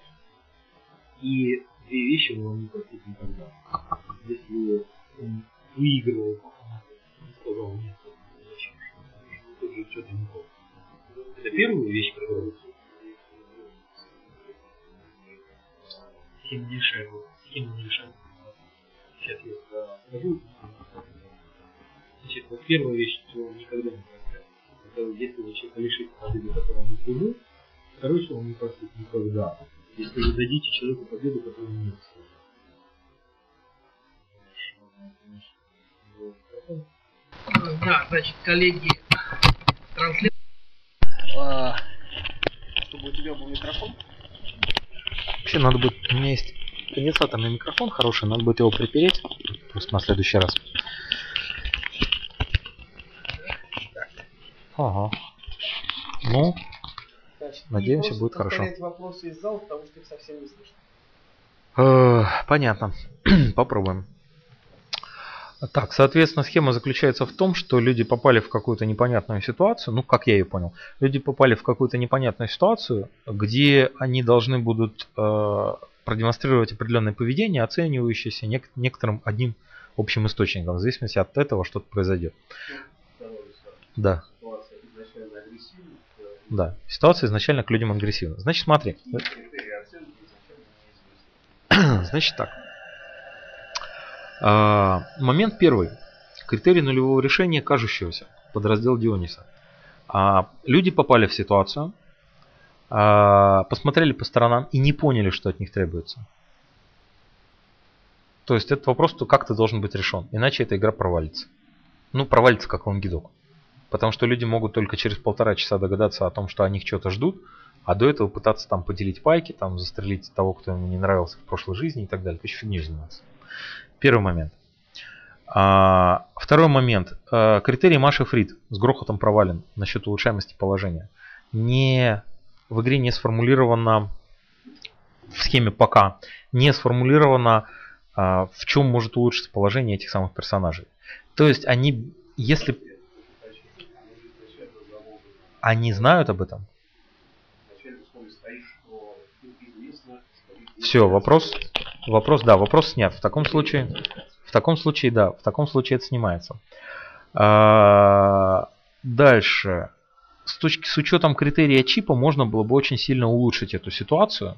И две вещи мы вам не простить никогда. Если он выигрывал, он сказал, нет, зачем? Тут же что-то не то. Это первая вещь, которую схема не решает. Схема не решает. Сейчас я скажу. Значит, вот первая вещь, что он никогда не простит. Это если вы человека лишите победы, которую он не служил. Второе, что он не простит никогда. Если вы дадите человеку победу, которую он не служил. Да, значит, коллеги, транслируют. Чтобы у тебя был микрофон. Вообще надо будет, у меня есть конденсаторный микрофон хороший, надо будет его припереть просто на следующий раз. Ага. Ну, Значит, надеемся, будет хорошо. Вопросы из зала, потому что их совсем не слышно. Э, понятно. Попробуем. Так, соответственно, схема заключается в том, что люди попали в какую-то непонятную ситуацию, ну, как я ее понял, люди попали в какую-то непонятную ситуацию, где они должны будут э, продемонстрировать определенное поведение, оценивающееся нек- некоторым одним общим источником, в зависимости от этого что-то произойдет. Да. Да, ситуация изначально к людям агрессивна. Значит, смотри. Значит так. А, момент первый. Критерий нулевого решения кажущегося. Подраздел Диониса. А, люди попали в ситуацию, а, посмотрели по сторонам и не поняли, что от них требуется. То есть этот вопрос как-то должен быть решен. Иначе эта игра провалится. Ну, провалится как лонгидок. Потому что люди могут только через полтора часа догадаться о том, что о них что-то ждут, а до этого пытаться там поделить пайки, там застрелить того, кто ему не нравился в прошлой жизни и так далее. То есть фигней заниматься. Первый момент. А, второй момент. А, критерий Маши Фрид с грохотом провален насчет улучшаемости положения. Не, в игре не сформулировано, в схеме пока, не сформулировано, а, в чем может улучшиться положение этих самых персонажей. То есть они, если... Они знают об этом? Все, вопрос, вопрос, да, вопрос снят. В таком случае, в таком случае, да, в таком случае это снимается. А, дальше, с точки, с учетом критерия чипа, можно было бы очень сильно улучшить эту ситуацию.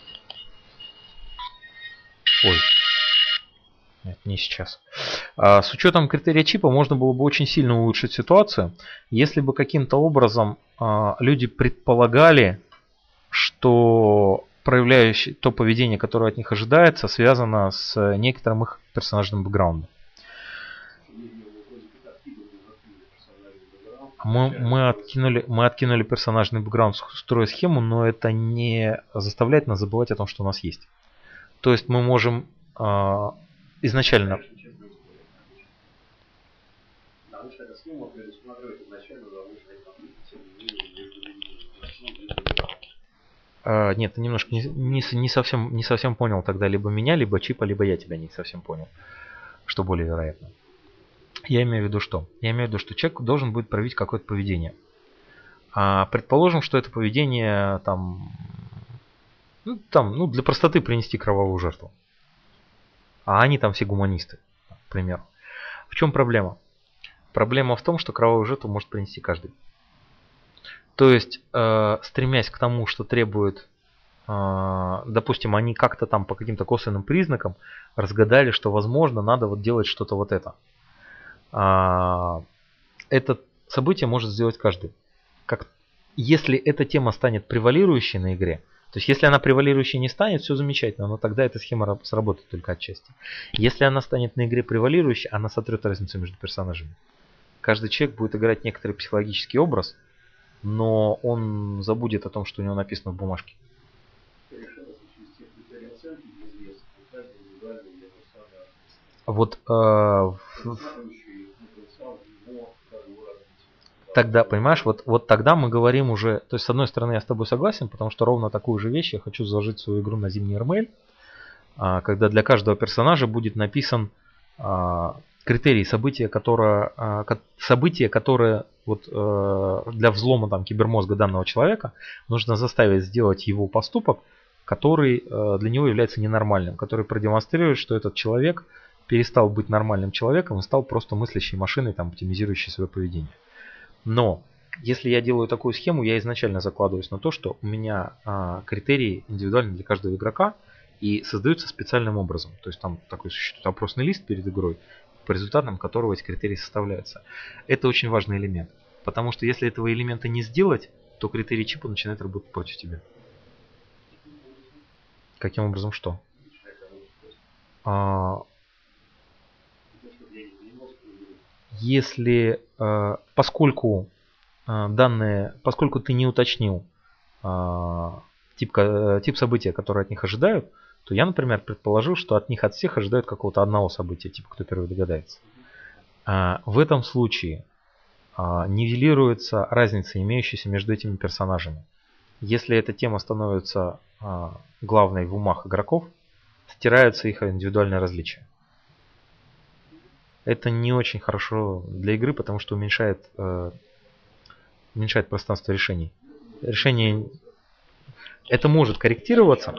Ой, нет, не сейчас. А, с учетом критерия чипа можно было бы очень сильно улучшить ситуацию, если бы каким-то образом а, люди предполагали, что проявляющее то поведение, которое от них ожидается, связано с некоторым их персонажным бэкграундом. Мы, мы, откинули, мы откинули персонажный бэкграунд, строя схему, но это не заставляет нас забывать о том, что у нас есть. То есть мы можем э, изначально... Uh, нет, ты немножко не, не, не, совсем, не совсем понял тогда либо меня, либо чипа, либо я тебя не совсем понял, что более вероятно. Я имею в виду что? Я имею в виду, что человек должен будет проявить какое-то поведение. А предположим, что это поведение там, ну, там, ну, для простоты принести кровавую жертву. А они там все гуманисты, к примеру. В чем проблема? Проблема в том, что кровавую жертву может принести каждый. То есть, э, стремясь к тому, что требует, э, допустим, они как-то там по каким-то косвенным признакам разгадали, что возможно надо вот делать что-то вот это. Э, это событие может сделать каждый. Как, если эта тема станет превалирующей на игре, то есть если она превалирующей не станет, все замечательно, но тогда эта схема сработает только отчасти. Если она станет на игре превалирующей, она сотрет разницу между персонажами. Каждый человек будет играть некоторый психологический образ, но он забудет о том, что у него написано в бумажке. Вот э, тогда, понимаешь, вот, вот тогда мы говорим уже, то есть с одной стороны я с тобой согласен, потому что ровно такую же вещь я хочу заложить в свою игру на зимний эр эм эл, когда для каждого персонажа будет написан критерий события, которое, событие, которое вот, для взлома там, кибермозга данного человека нужно заставить сделать его поступок, который для него является ненормальным, который продемонстрирует, что этот человек перестал быть нормальным человеком и стал просто мыслящей машиной, там, оптимизирующей свое поведение. Но если я делаю такую схему, я изначально закладываюсь на то, что у меня а, критерии индивидуальны для каждого игрока и создаются специальным образом. То есть там такой существует опросный лист перед игрой, по результатам которого эти критерии составляются. Это очень важный элемент. Потому что если этого элемента не сделать, то критерий чипа начинает работать против тебя. Каким образом что? А, если, а, поскольку а, данные, поскольку ты не уточнил а, тип, тип события, которые от них ожидают, то я, например, предположил, что от них от всех ожидают какого-то одного события, типа кто первый догадается. А, в этом случае а, нивелируется разница, имеющаяся между этими персонажами. Если эта тема становится а, главной в умах игроков, стираются их индивидуальные различия. Это не очень хорошо для игры, потому что уменьшает, э, уменьшает пространство решений. Решение это может корректироваться.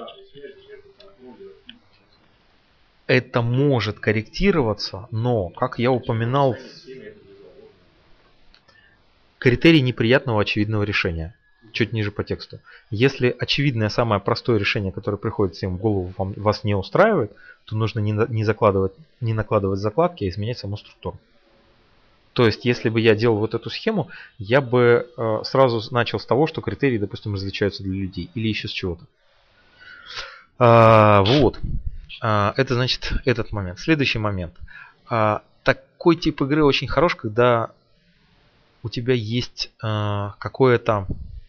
Это может корректироваться, но, как я упоминал, критерий неприятного очевидного решения. Чуть ниже по тексту. Если очевидное самое простое решение, которое приходит всем в голову, вам, вас не устраивает, то нужно не, не, закладывать, не накладывать закладки, а изменять саму структуру. То есть, если бы я делал вот эту схему, я бы э, сразу начал с того, что критерии, допустим, различаются для людей. Или еще с чего-то. А, вот. А, это значит этот момент. Следующий момент. А, такой тип игры очень хорош, когда у тебя есть а, какое-то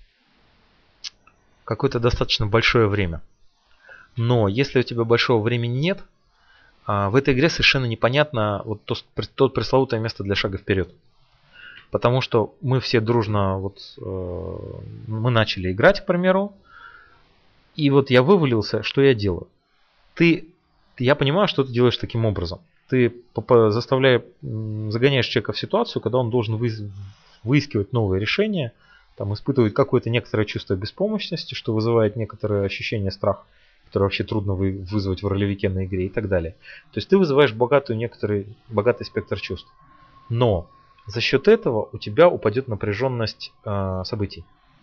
какое-то достаточно большое время. Но если у тебя большого времени нет, а, в этой игре совершенно непонятно вот то, то пресловутое место для шага вперед. Потому что мы все дружно, вот э, мы начали играть, к примеру, и вот я вывалился, что я делаю. Ты, я понимаю, что ты делаешь таким образом. Ты заставляешь, загоняешь человека в ситуацию, когда он должен выискивать новые решения, там, испытывать какое-то некоторое чувство беспомощности, что вызывает некоторое ощущение страха, которое вообще трудно вызвать в ролевике на игре и так далее. То есть ты вызываешь богатую некоторый, богатый спектр чувств. Но за счет этого у тебя упадет напряженность э, событий.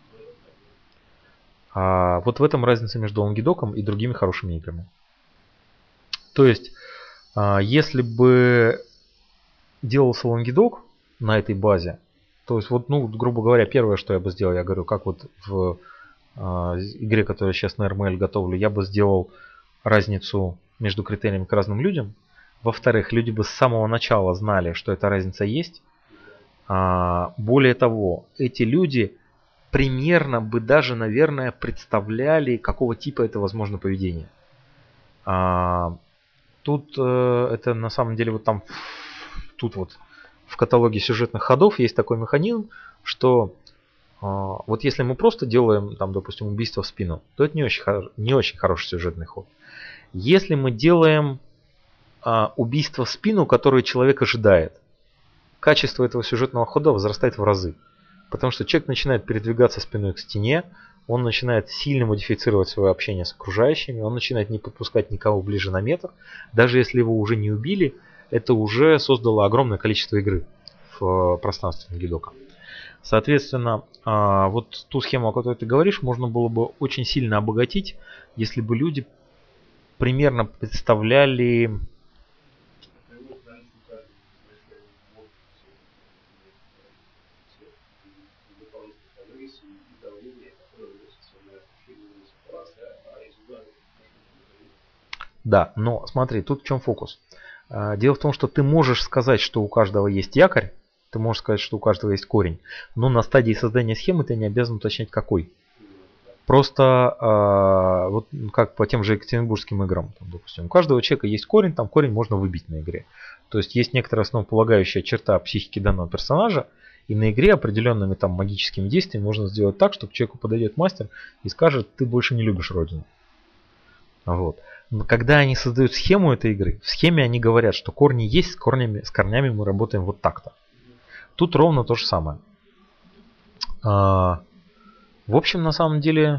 А вот в этом разница между Лангедоком и другими хорошими играми. То есть, э, если бы делался Лангедок на этой базе, то есть, вот, ну, грубо говоря, первое, что я бы сделал, я говорю, как вот в э, игре, которую я сейчас на эр эм эл готовлю, я бы сделал разницу между критериями к разным людям. Во-вторых, люди бы с самого начала знали, что эта разница есть. А, более того, эти люди примерно бы даже, наверное, представляли, какого типа это возможно поведение. А, тут э, это на самом деле вот там, тут вот в каталоге сюжетных ходов есть такой механизм, что э, вот если мы просто делаем, там, допустим, убийство в спину, то это не очень, не очень хороший сюжетный ход. Если мы делаем э, убийство в спину, которое человек ожидает, качество этого сюжетного хода возрастает в разы. Потому что человек начинает передвигаться спиной к стене, он начинает сильно модифицировать свое общение с окружающими, он начинает не подпускать никого ближе на метр. Даже если его уже не убили, это уже создало огромное количество игры в пространстве Лангедока. Соответственно, вот ту схему, о которой ты говоришь, можно было бы очень сильно обогатить, если бы люди примерно представляли... Да, но смотри, тут в чем фокус. Дело в том, что ты можешь сказать, что у каждого есть якорь, ты можешь сказать, что у каждого есть корень, но на стадии создания схемы ты не обязан уточнять какой. Просто вот как по тем же екатеринбургским играм, там, допустим, у каждого человека есть корень, там корень можно выбить на игре. То есть есть некоторая основополагающая черта психики данного персонажа, и на игре определенными там магическими действиями можно сделать так, что к человеку подойдет мастер и скажет: ты больше не любишь родину. Вот. Но когда они создают схему этой игры, в схеме они говорят, что корни есть, с корнями, с корнями мы работаем вот так-то. Тут ровно то же самое. А, в общем, на самом деле,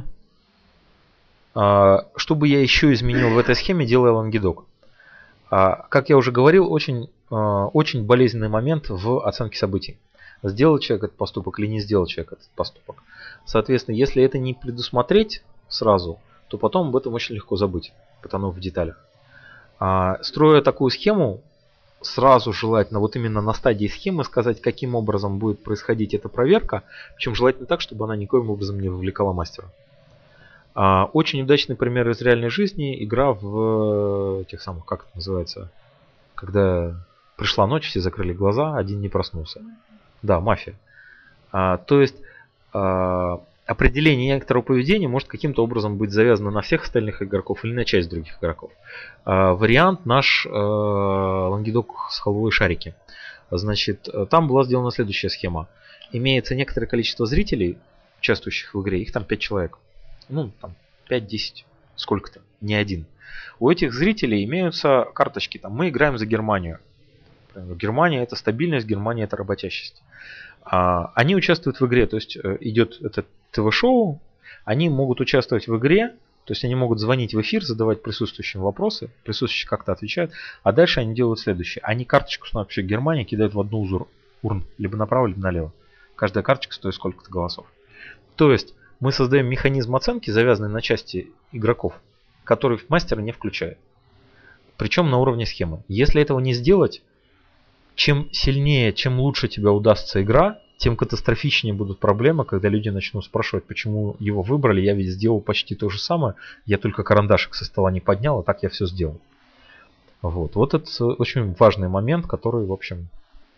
а, что бы я еще изменил в этой схеме, делая Лангедок? А, как я уже говорил, очень, а, очень болезненный момент в оценке событий. Сделал человек этот поступок или не сделал человек этот поступок. Соответственно, если это не предусмотреть сразу, то потом об этом очень легко забыть, потонув в деталях. А, строя такую схему, сразу желательно вот именно на стадии схемы сказать, каким образом будет происходить эта проверка, причем желательно так, чтобы она никоим образом не вовлекала мастера. А, очень удачный пример из реальной жизни — игра в тех самых, как это называется, когда пришла ночь, все закрыли глаза, один не проснулся. Да, мафия. А, то есть а, определение некоторого поведения может каким-то образом быть завязано на всех остальных игроков или на часть других игроков. А, вариант наш э, Лангедок с халвой шарики. Значит, там была сделана следующая схема. Имеется некоторое количество зрителей, участвующих в игре, их там пять человек. Ну, там пять-десять, сколько-то, не один. У этих зрителей имеются карточки. Там, мы играем за Германию. Германия — это стабильность, Германия — это работящесть. А, они участвуют в игре, то есть идет это ТВ-шоу, они могут участвовать в игре, то есть они могут звонить в эфир, задавать присутствующим вопросы, присутствующие как-то отвечают, а дальше они делают следующее. Они карточку с надписью «Германия» кидают в одну из урн, либо направо, либо налево. Каждая карточка стоит сколько-то голосов. То есть мы создаем механизм оценки, завязанный на части игроков, который мастера не включает. Причем на уровне схемы. Если этого не сделать, чем сильнее, чем лучше тебе удастся игра, тем катастрофичнее будут проблемы, когда люди начнут спрашивать, почему его выбрали, я ведь сделал почти то же самое, я только карандашик со стола не поднял, а так я все сделал. Вот, вот это очень важный момент, который, в общем...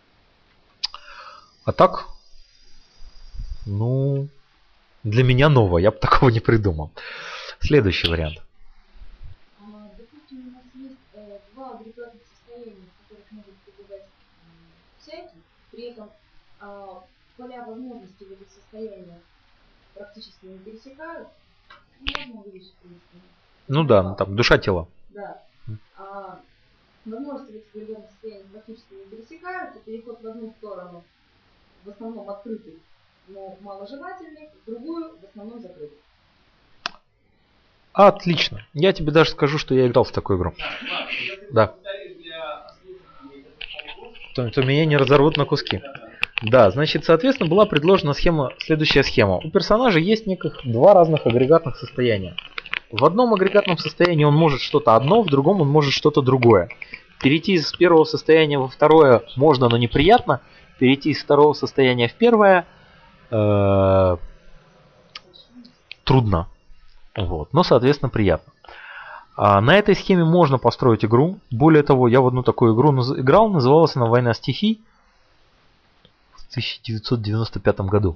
А так, ну, для меня ново, я бы такого не придумал. Следующий вариант. Допустим, у нас есть э, два агрегатных состояния, в которых могут пребывать всякие, при этом э, поля возможностей в этих состояниях практически не пересекают. Можно увеличить, в принципе. Ну да, ну, там душа-тело. Да. А, возможности в этих агрегатных состояниях практически не пересекаются, переход в одну сторону в основном открытый, но маложелательный, в другую в основном закрытый. Отлично. Я тебе даже скажу, что я играл в такую игру. Да. То, то меня не разорвут на куски. Да, значит, соответственно, была предложена схема, следующая схема. У персонажа есть неких два разных агрегатных состояния. В одном агрегатном состоянии он может что-то одно, в другом он может что-то другое. Перейти из первого состояния во второе можно, но неприятно. Перейти из второго состояния в первое э, трудно. Вот. Но, соответственно, приятно. А на этой схеме можно построить игру. Более того, я в одну такую игру играл, называлась она «Война стихий» в тысяча девятьсот девяносто пятом году.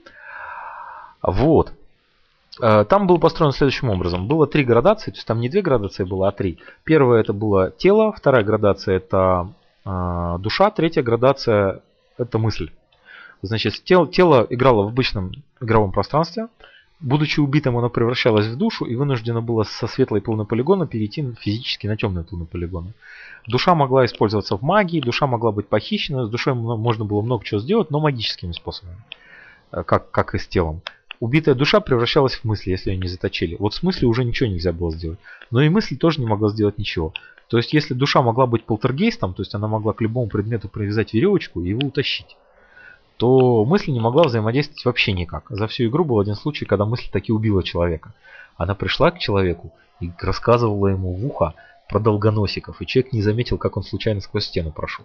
Вот. Там был построен следующим образом. Было три градации, то есть там не две градации было, а три. Первая это было тело, вторая градация это э, душа, третья градация это мысль. Значит, тело, тело играло в обычном игровом пространстве. Будучи убитым, оно превращалось в душу и вынуждено было со светлой полной полигона перейти физически на темную полную полигона. Душа могла использоваться в магии, душа могла быть похищена, с душой можно было много чего сделать, но магическими способами, как, как и с телом. Убитая душа превращалась в мысли, если ее не заточили. Вот с мыслью уже ничего нельзя было сделать. Но и мысль тоже не могла сделать ничего. То есть, если душа могла быть полтергейстом, то есть она могла к любому предмету привязать веревочку и его утащить, то мысль не могла взаимодействовать вообще никак. За всю игру был один случай, когда мысль таки убила человека. Она пришла к человеку и рассказывала ему в ухо про долгоносиков, и человек не заметил, как он случайно сквозь стену прошел.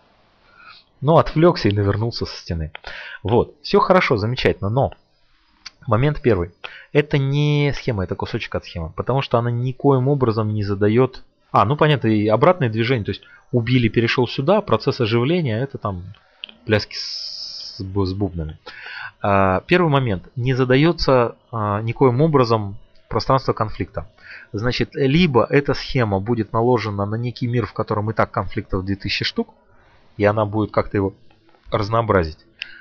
Но отвлекся и навернулся со стены. Вот, все хорошо, замечательно, но момент первый. Это не схема, это кусочек от схемы, потому что она никоим образом не задает... А, ну понятно, и обратное движение, то есть убили, перешел сюда, процесс оживления, это там пляски с, с бубнами. А, первый момент. Не задается а, никоим образом пространство конфликта. Значит, либо эта схема будет наложена на некий мир, в котором и так конфликтов две тысячи штук, и она будет как-то его разнообразить,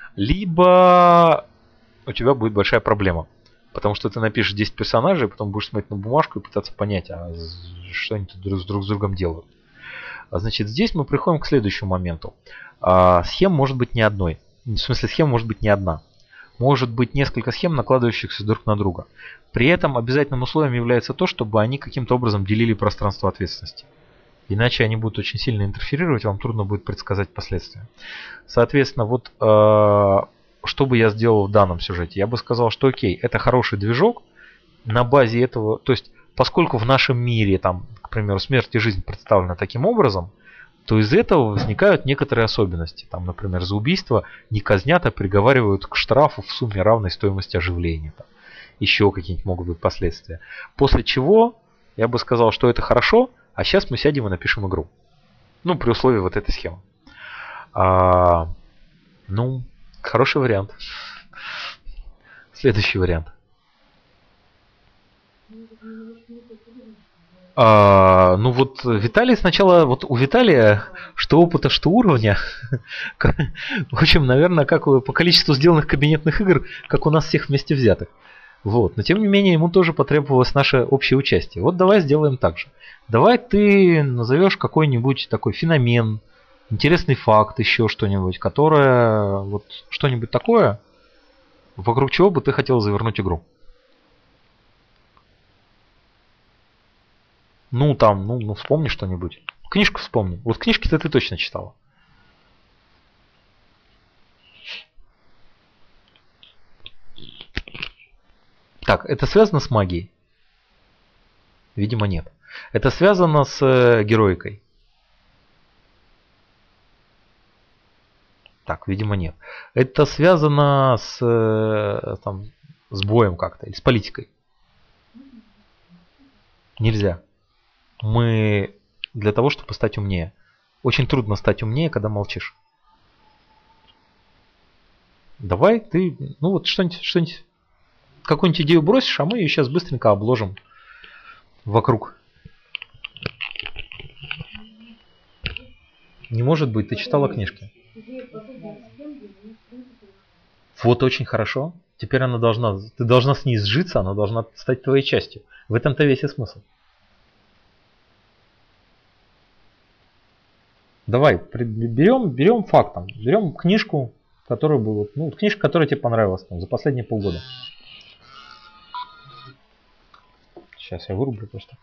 либо у тебя будет большая проблема. Потому что ты напишешь десять персонажей, потом будешь смотреть на бумажку и пытаться понять, а что они тут друг с, друг с другом делают. Значит, здесь мы приходим к следующему моменту. А, схем может быть не одной. В смысле, схем может быть не одна. Может быть несколько схем, накладывающихся друг на друга. При этом обязательным условием является то, чтобы они каким-то образом делили пространство ответственности. Иначе они будут очень сильно интерферировать, вам трудно будет предсказать последствия. Соответственно, вот... А, что бы я сделал в данном сюжете? Я бы сказал, что окей, это хороший движок. На базе этого, то есть, поскольку в нашем мире, там, к примеру, смерть и жизнь представлена таким образом, то из этого возникают некоторые особенности. Там, например, за убийство не казнят, а приговаривают к штрафу в сумме равной стоимости оживления. Там. Еще какие-нибудь могут быть последствия. После чего я бы сказал, что это хорошо, а сейчас мы сядем и напишем игру. Ну, при условии вот этой схемы. А, ну... Хороший вариант. Следующий вариант. А, ну вот Виталий сначала, вот у Виталия что опыта, что уровня. В общем, наверное, как по количеству сделанных кабинетных игр, как у нас всех вместе взятых. Вот. Но тем не менее, ему тоже потребовалось наше общее участие. Вот давай сделаем так же. Давай ты назовешь какой-нибудь такой феномен, интересный факт, еще что-нибудь, которое, вот что-нибудь такое, вокруг чего бы ты хотел завернуть игру. Ну, там, ну, ну вспомни что-нибудь. Книжку вспомни. Вот книжки-то ты точно читала. Так, это связано с магией? Видимо, нет. Это связано с э, героикой? Так, видимо, нет. Это связано с, э, там, с боем как-то, или с политикой. Нельзя. Мы для того, чтобы стать умнее. Очень трудно стать умнее, когда молчишь. Давай ты, ну вот что-нибудь, что-нибудь, какую-нибудь идею бросишь, а мы ее сейчас быстренько обложим вокруг. Не может быть, ты читала книжки. Вот очень хорошо. Теперь она должна, ты должна с ней сжиться, она должна стать твоей частью. В этом-то весь и смысл. Давай, берем, берем фактом, берем книжку, которая была, ну, книжка, которая тебе понравилась там, за последние полгода. Сейчас я вырублю просто.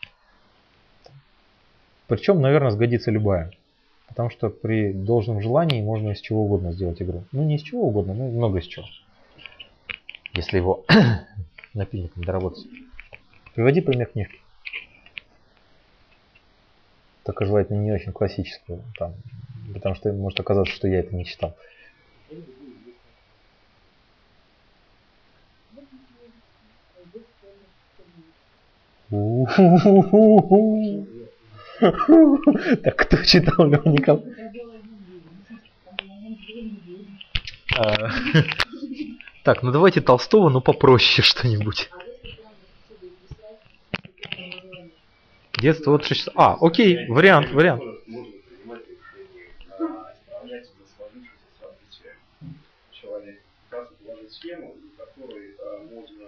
Причем, наверное, сгодится любая. Потому что при должном желании можно из чего угодно сделать игру. Ну, не из чего угодно, но много из чего. Если его напильником доработать. Приводи пример книжки. Только желательно не очень классическую. Там, потому что может оказаться, что я это не читал. Так, кто читал Николай? Так, ну давайте Толстого, но попроще что-нибудь. Детство вот шесть. А, окей, вариант, вариант. Можно принимать решение, исправлять сложившиеся события человека. Как раз предложить схему, в которой можно,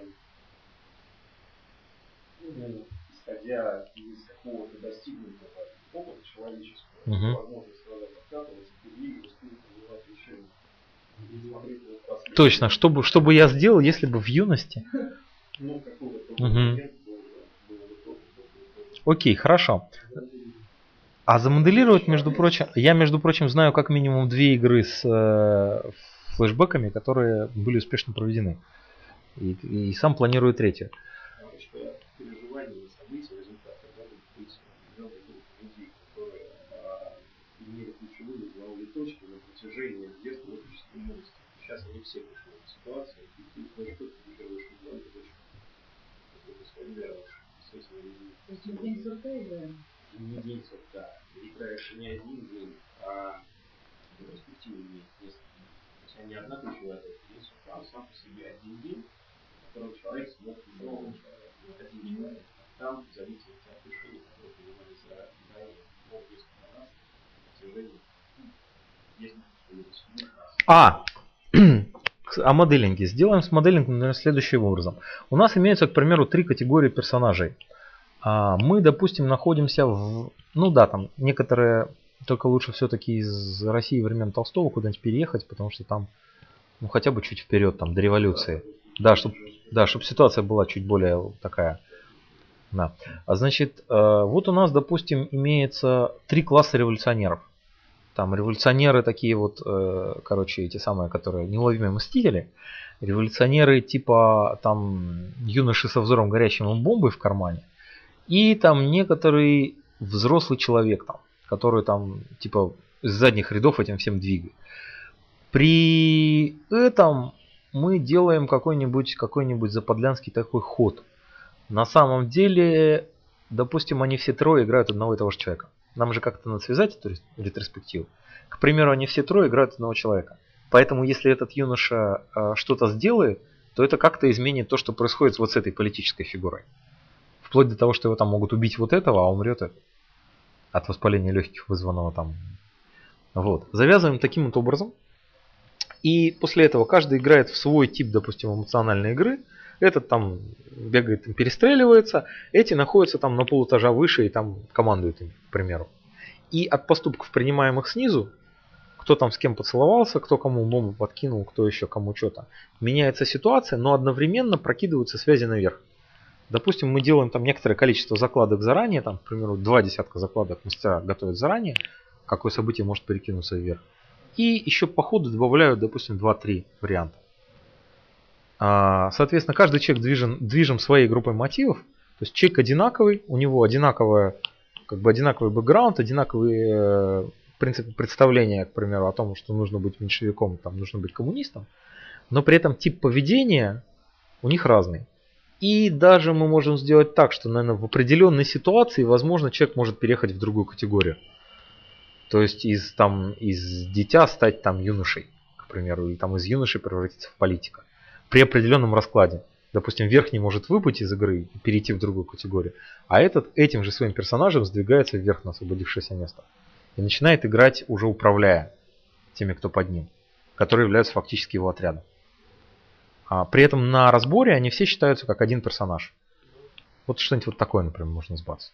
исходя из какого-то достигнутого опыта человеческого, Угу. возможность сразу подкатываться, передвигаться, принимать решения. Точно, что бы, что бы я сделал, если бы в юности? Ну, какого-то Угу. момента было бы. Окей, хорошо. А замоделировать, между прочим, я, между прочим, знаю как минимум две игры с э, флешбэками, которые были успешно проведены. И, и сам планирую третью. Потому что переживания и события, результаты могут быть много людей, которые а, имели ключевые узловые точки на протяжении детства, отрочества и молодости. Сейчас они все пришли в ситуацию, и ты флешбэк переживаешь узловые точки. Это связываешь с этими людьми. То есть мы день сурка играем? Не день сурка. Ты играешь не один день, а в перспективе несколько дней. То есть они одна ключевая точка, день сурка, а сам по себе один день, в котором человек смог другого человека. Один человек. Там в зависимости от решений, которые принимались за играние, могут несколько раз на протяжении нескольких раз. А, о моделинге. Сделаем с моделингом, наверное, следующим образом. У нас имеются, к примеру, три категории персонажей. Мы, допустим, находимся в... Ну да, там некоторые... Только лучше все-таки из России времен Толстого куда-нибудь переехать, потому что там, ну хотя бы чуть вперед, там, до революции. Да, чтобы да, чтоб ситуация была чуть более такая. Да. А значит, вот у нас, допустим, имеется три класса революционеров. Там революционеры такие вот, короче, эти самые, которые неуловимые мстители. Революционеры типа там юноши со взором горящим и бомбой в кармане. И там некоторый взрослый человек, там, который там типа из задних рядов этим всем двигает. При этом мы делаем какой-нибудь какой-нибудь заподлянский такой ход. На самом деле, допустим, они все трое играют одного и того же человека. Нам же как-то надо связать эту ретроспективу. К примеру, они все трое играют одного человека. Поэтому, если этот юноша э, что-то сделает, то это как-то изменит то, что происходит вот с этой политической фигурой. Вплоть до того, что его там могут убить вот этого, а умрет это. От воспаления легких, вызванного там. Вот. Завязываем таким вот образом. И после этого каждый играет в свой тип, допустим, эмоциональной игры. Этот там бегает, перестреливается. Эти находятся там на полэтажа выше и там командуют им, к примеру. И от поступков, принимаемых снизу, кто там с кем поцеловался, кто кому бомбу подкинул, кто еще кому что-то, меняется ситуация, но одновременно прокидываются связи наверх. Допустим, мы делаем там некоторое количество закладок заранее, там, к примеру, два десятка закладок мастера готовят заранее, какое событие может перекинуться вверх. И еще по ходу добавляют, допустим, два-три варианта. Соответственно, каждый человек движен, движим своей группой мотивов. То есть человек одинаковый, у него одинаковая, как бы одинаковый бэкграунд, одинаковые в принципе, представление, к примеру, о том, что нужно быть меньшевиком, там нужно быть коммунистом, но при этом тип поведения у них разный. И даже мы можем сделать так, что, наверное, в определенной ситуации, возможно, человек может переехать в другую категорию. То есть из, там, из дитя стать там юношей, к примеру, или там из юношей превратиться в политика. При определенном раскладе. Допустим, верхний может выпасть из игры и перейти в другую категорию, а этот этим же своим персонажем сдвигается вверх на освободившееся место. И начинает играть, уже управляя теми, кто под ним, которые являются фактически его отрядом. А при этом на разборе они все считаются как один персонаж. Вот что-нибудь вот такое, например, можно сбаться.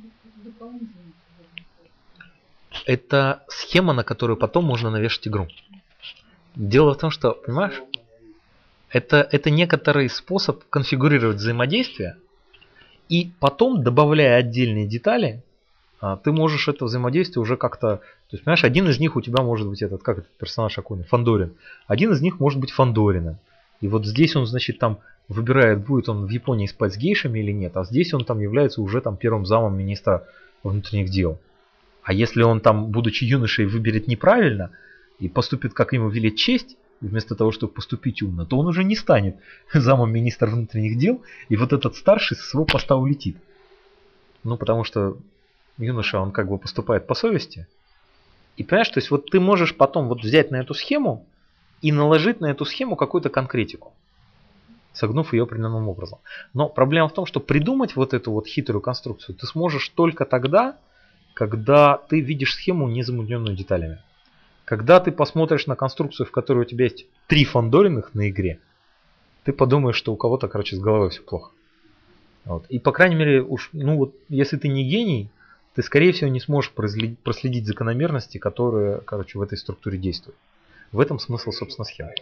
Это схема, на которую потом можно навешать игру. Дело в том, что, понимаешь, это, это некоторый способ конфигурировать взаимодействие, и потом, добавляя отдельные детали, ты можешь это взаимодействие уже как-то... То есть, понимаешь, один из них у тебя может быть этот, как этот персонаж Акуни, Фандорин. Один из них может быть Фандорином. И вот здесь он, значит, там выбирает, будет он в Японии спать с гейшами или нет, а здесь он там является уже там первым замом министра внутренних дел. А если он там, будучи юношей, выберет неправильно и поступит, как ему велит честь, вместо того, чтобы поступить умно, то он уже не станет замом министра внутренних дел, и вот этот старший со своего поста улетит. Ну, потому что юноша, он как бы поступает по совести. И понимаешь, то есть вот ты можешь потом вот взять на эту схему и наложить на эту схему какую-то конкретику, согнув ее определенным образом. Но проблема в том, что придумать вот эту вот хитрую конструкцию ты сможешь только тогда, когда ты видишь схему, не замутненную деталями. Когда ты посмотришь на конструкцию, в которой у тебя есть три Фандориных на игре, ты подумаешь, что у кого-то, короче, с головой все плохо. Вот. И, по крайней мере, уж, ну вот, если ты не гений, ты, скорее всего, не сможешь проследить, проследить закономерности, которые, короче, в этой структуре действуют. В этом смысл, собственно, схемы.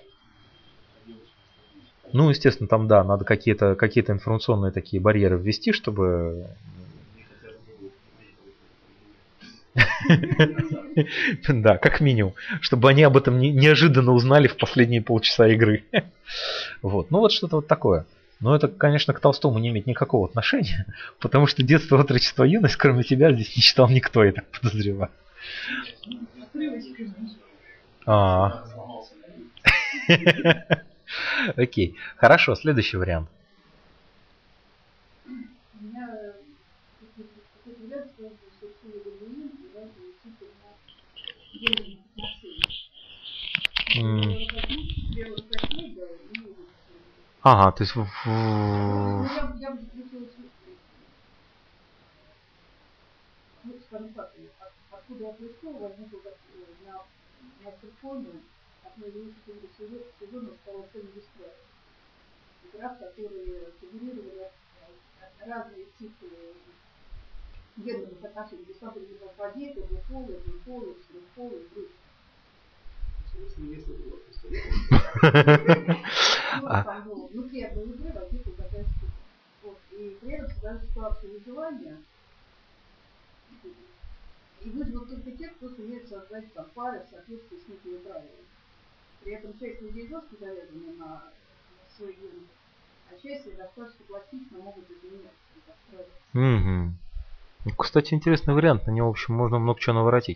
Ну, естественно, там, да, надо какие-то какие-то информационные такие барьеры ввести, чтобы... Да, как минимум. Чтобы они об этом неожиданно узнали в последние полчаса игры. Вот. Ну, вот что-то вот такое. Но это, конечно, к Толстому не имеет никакого отношения, потому что детство, отрочество, юность, кроме тебя, здесь не читал никто, я так подозреваю. А. Окей. Хорошо, следующий вариант. Mm. Ага, то есть... В... Откуда я пришел, возникла на телефоне, появился сезон стала цены дисплея. Игра, в которой фигурировали разные типы гендерных отношений. То есть там были алфавиты, двуполые, двуполые, трехполые, группы. Внутри одной игры возникла такая штука. И при этом создали ситуацию выживания. И выживут только те, кто сумеет создать там пары в соответствии с некими правилами. При этом часть людей жестко завязаны на, на свой ген, а часть достаточно пластично могут изменяться. Угу. Кстати, интересный вариант, на него, в общем, можно много чего наворотить.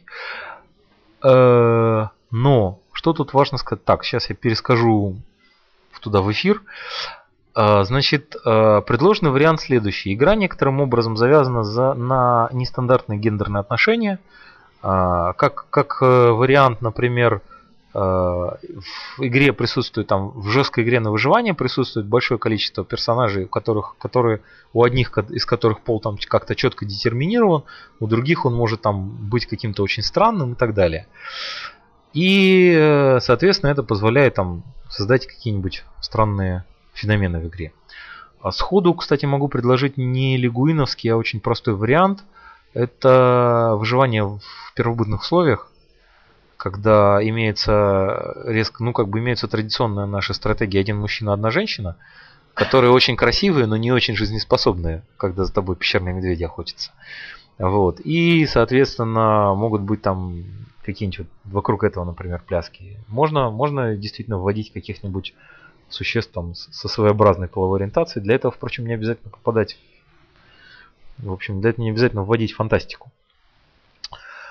Но, что тут важно сказать? Так, сейчас я перескажу туда в эфир. Значит, предложенный вариант следующий. Игра некоторым образом завязана за, на нестандартные гендерные отношения. Как, как вариант, например, в игре присутствует, там, в жесткой игре на выживание присутствует большое количество персонажей, у которых, которые, у одних из которых пол там как-то четко детерминирован, у других он может там быть каким-то очень странным и так далее. И, соответственно, это позволяет там создать какие-нибудь странные феномены в игре. А сходу, кстати, могу предложить не лигуиновский, а очень простой вариант. Это выживание в первобытных условиях, когда имеется резко, ну как бы имеется традиционная наша стратегия один мужчина, одна женщина, которые очень красивые, но не очень жизнеспособные, когда за тобой пещерные медведи охотятся. Вот. И, соответственно, могут быть там какие-нибудь вот вокруг этого, например, пляски. Можно, можно действительно вводить каких-нибудь существ там со своеобразной половой ориентацией. Для этого, впрочем, не обязательно попадать. В общем, для этого не обязательно вводить фантастику.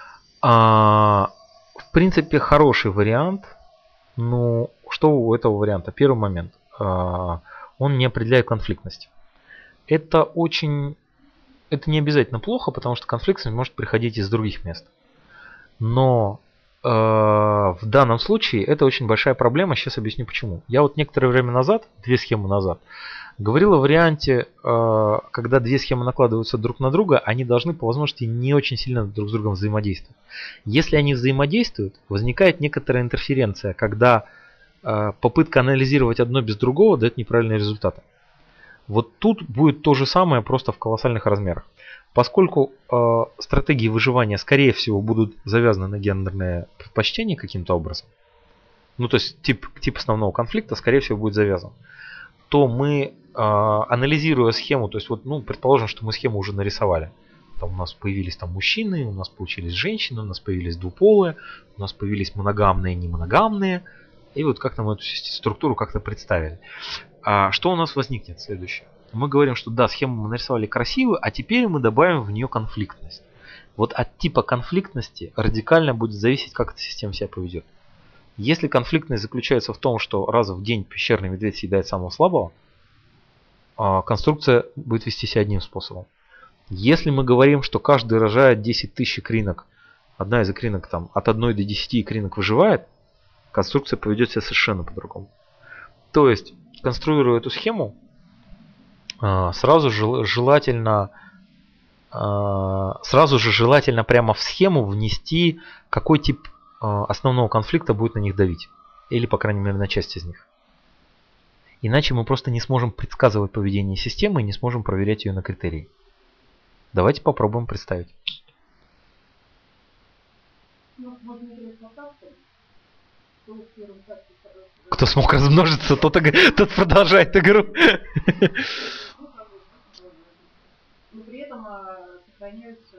А, в принципе, хороший вариант. Ну, что у этого варианта? Первый момент. А, он не определяет конфликтность. Это очень... Это не обязательно плохо, потому что конфликтность может приходить из других мест. Но э, в данном случае это очень большая проблема. Сейчас объясню почему. Я вот некоторое время назад, две схемы назад, говорил о варианте, э, когда две схемы накладываются друг на друга, они должны по возможности не очень сильно друг с другом взаимодействовать. Если они взаимодействуют, возникает некоторая интерференция, когда э, попытка анализировать одно без другого дает неправильные результаты. Вот тут будет то же самое, просто в колоссальных размерах. Поскольку э, стратегии выживания, скорее всего, будут завязаны на гендерные предпочтения каким-то образом, ну то есть тип, тип основного конфликта, скорее всего, будет завязан, то мы, э, анализируя схему, то есть вот, ну, предположим, что мы схему уже нарисовали. Там у нас появились там мужчины, у нас получились женщины, у нас появились двуполые, у нас появились моногамные и немоногамные. И вот как-то мы эту структуру как-то представили. А что у нас возникнет следующее? Мы говорим, что да, схему мы нарисовали красивую, а теперь мы добавим в нее конфликтность. Вот от типа конфликтности радикально будет зависеть, как эта система себя поведет. Если конфликтность заключается в том, что раз в день пещерный медведь съедает самого слабого, конструкция будет вести себя одним способом. Если мы говорим, что каждый рожает десять тысяч икринок, одна из икринок там от одной до десяти икринок выживает, конструкция поведет себя совершенно по-другому. То есть, конструируя эту схему, сразу же желательно, сразу же желательно прямо в схему внести, какой тип основного конфликта будет на них давить. Или, по крайней мере, на часть из них. Иначе мы просто не сможем предсказывать поведение системы и не сможем проверять ее на критерии. Давайте попробуем представить. Кто смог размножиться, тот, тот продолжает игру. Но при этом сохраняются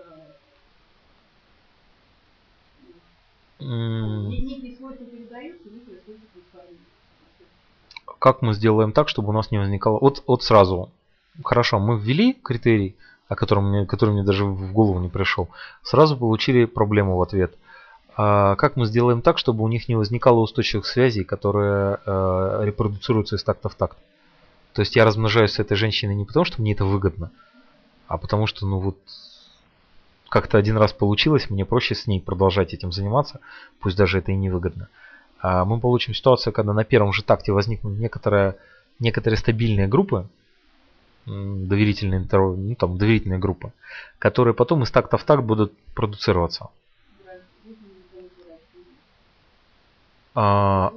некие свойства передаются, некие свойства происходят. Как мы сделаем так, чтобы у нас не возникало... Вот, вот сразу. Хорошо, мы ввели критерий, о котором мне, который мне даже в голову не пришел. Сразу получили проблему в ответ. А как мы сделаем так, чтобы у них не возникало устойчивых связей, которые э, репродуцируются из такта в такт? То есть я размножаюсь с этой женщиной не потому, что мне это выгодно, а потому что, ну вот, как-то один раз получилось, мне проще с ней продолжать этим заниматься, пусть даже это и невыгодно. А мы получим ситуацию, когда на первом же такте возникнут некоторые, некоторые стабильные группы, доверительные, ну, там, доверительные группы, которые потом из такта в такт будут продуцироваться. А,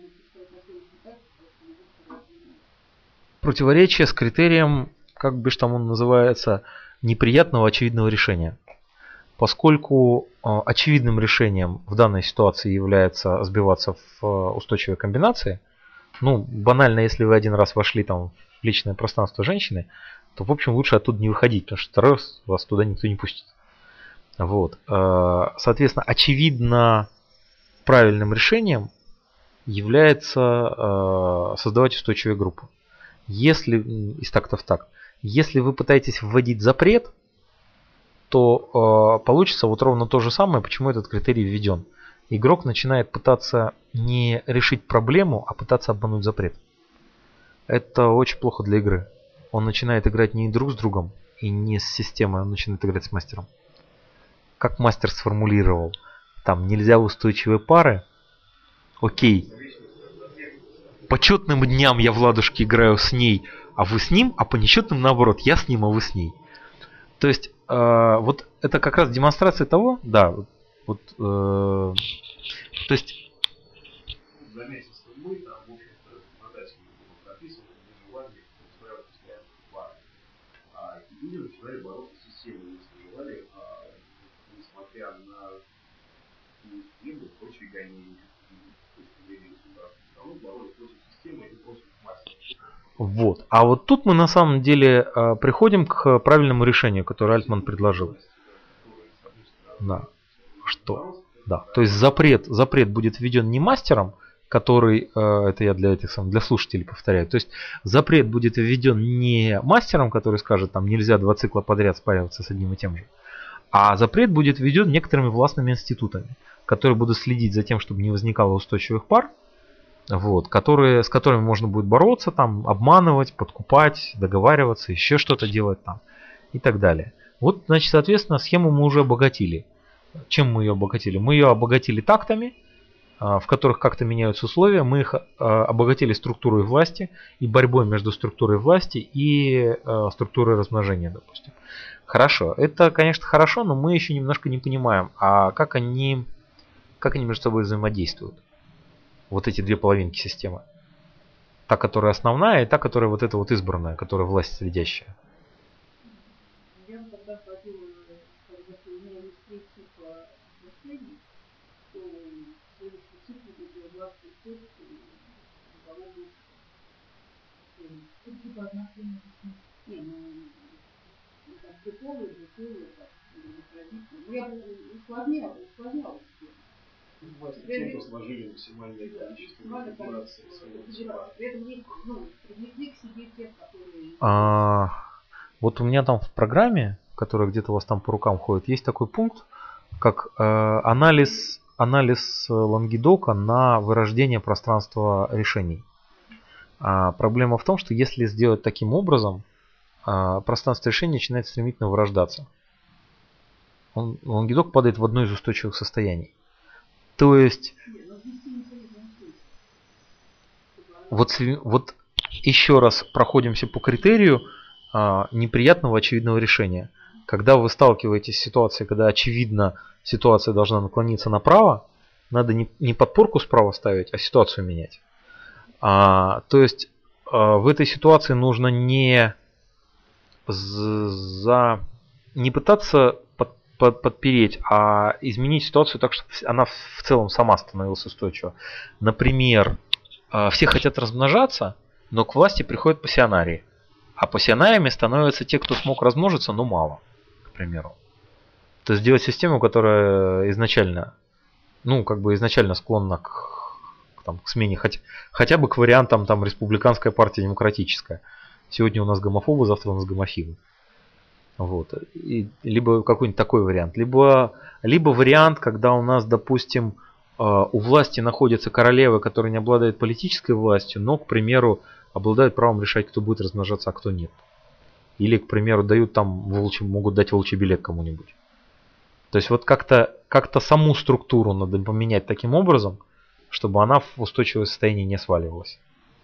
противоречие с критерием, как бы там он называется, неприятного очевидного решения. Поскольку э, очевидным решением в данной ситуации является сбиваться в э, устойчивой комбинации, ну, банально, если вы один раз вошли там в личное пространство женщины, то, в общем, лучше оттуда не выходить, потому что второй раз вас туда никто не пустит. Вот. Э, соответственно, очевидно правильным решением является э, создавать устойчивые группы. Если из такта в такт, если вы пытаетесь вводить запрет, то э, получится вот ровно то же самое, почему этот критерий введен. Игрок начинает пытаться не решить проблему, а пытаться обмануть запрет. Это очень плохо для игры. Он начинает играть не друг с другом и не с системой, он начинает играть с мастером. Как мастер сформулировал, там нельзя устойчивые пары. Окей. По четным дням я в ладушки играю с ней, а вы с ним, а по нечетным наоборот, я с ним, а вы с ней. То есть, э, вот это как раз демонстрация того, да, вот, э, то есть... За месяц мы там, в общем-то, законодательно прописано нежелание устраивать пары. А эти люди начинали бороться с системой, если желали, а, несмотря на систему, прочие гонения, все равно боролись против системы и против мастера. Вот. А вот тут мы на самом деле э, приходим к правильному решению, которое Альтман предложил. Да. Что? Да. То есть запрет, запрет будет введен не мастером, который, э, это я для этих для слушателей повторяю. То есть запрет будет введен не мастером, который скажет, там нельзя два цикла подряд спариваться с одним и тем же, А запрет будет введен некоторыми властными институтами, которые будут следить за тем, чтобы не возникало устойчивых пар, вот, которые, с которыми можно будет бороться, там, обманывать, подкупать, договариваться, еще что-то делать там и так далее. Вот, значит, соответственно, схему мы уже обогатили. Чем мы ее обогатили? Мы ее обогатили тактами, в которых как-то меняются условия. Мы их обогатили структурой власти и борьбой между структурой власти и структурой размножения, допустим. Хорошо. Это, конечно, хорошо, но мы еще немножко не понимаем, а как они, как они между собой взаимодействуют. Вот эти две половинки системы. Та, которая основная, и та, которая вот эта вот избранная, которая власть следящая. Я когда ходила, когда применяли три типа отношений, то следующий цикл был двадцать пять и того был типа отношений. Не, ну, как типовые, типовые, так, или традиции. Ну, я усложняла, усложняла. Чем сложили максимальное количество конфигураций. При этом есть, ну, привлекли к себе тех, которые... А, вот у меня там в программе, которая где-то у вас там по рукам ходит, есть такой пункт, как э, анализ, анализ лонгидока на вырождение пространства решений. А, проблема в том, что если сделать таким образом, а, пространство решений начинает стремительно вырождаться. Он, лонгидок падает в одно из устойчивых состояний. То есть, вот, вот еще раз проходимся по критерию а, неприятного очевидного решения. Когда вы сталкиваетесь с ситуацией, когда очевидно ситуация должна наклониться направо, надо не, не подпорку справа ставить, а ситуацию менять. А, то есть а, в этой ситуации нужно не, за, не пытаться подпереть, а изменить ситуацию так, чтобы она в целом сама становилась устойчивой. Например, все хотят размножаться, но к власти приходят пассионарии. А пассионариями становятся те, кто смог размножиться, но мало, к примеру. То есть сделать систему, которая изначально, ну, как бы изначально склонна к, там, к смене, хоть, хотя бы к вариантам там республиканская партия, демократическая. Сегодня у нас гомофобы, завтра у нас гомофилы. Вот. И, либо какой-нибудь такой вариант. Либо, либо вариант, когда у нас, допустим, у власти находятся королевы, которые не обладают политической властью, но, к примеру, обладают правом решать, кто будет размножаться, а кто нет. Или, к примеру, дают там волчий, могут дать волчий билет кому-нибудь. То есть вот как-то, как-то саму структуру надо поменять таким образом, чтобы она в устойчивое состояние не сваливалась.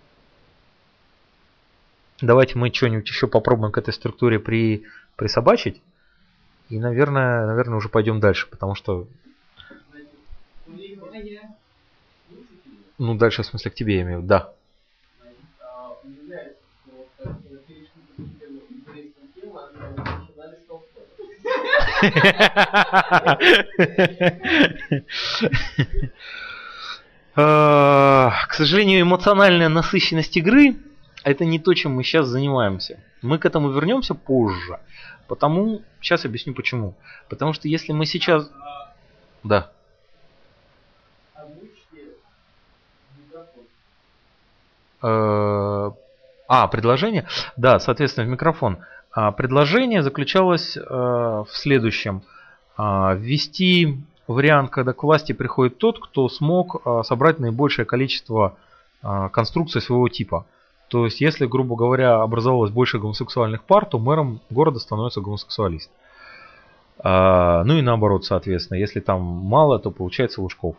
Давайте мы что-нибудь еще попробуем к этой структуре при, присобачить. И, наверное, наверное, уже пойдем дальше, потому что... Ну, дальше, в смысле, к тебе я имею в виду, да. К сожалению, эмоциональная насыщенность игры — это не то, чем мы сейчас занимаемся. Мы к этому вернемся позже. Потому, сейчас объясню почему. Потому что если мы сейчас... Да. А, предложение? Да, соответственно, в микрофон. Предложение заключалось в следующем. Ввести вариант, когда к власти приходит тот, кто смог собрать наибольшее количество конструкций своего типа. То есть, если, грубо говоря, образовалось больше гомосексуальных пар, то мэром города становится гомосексуалист. Ну и наоборот, соответственно, если там мало, то получается Лужков.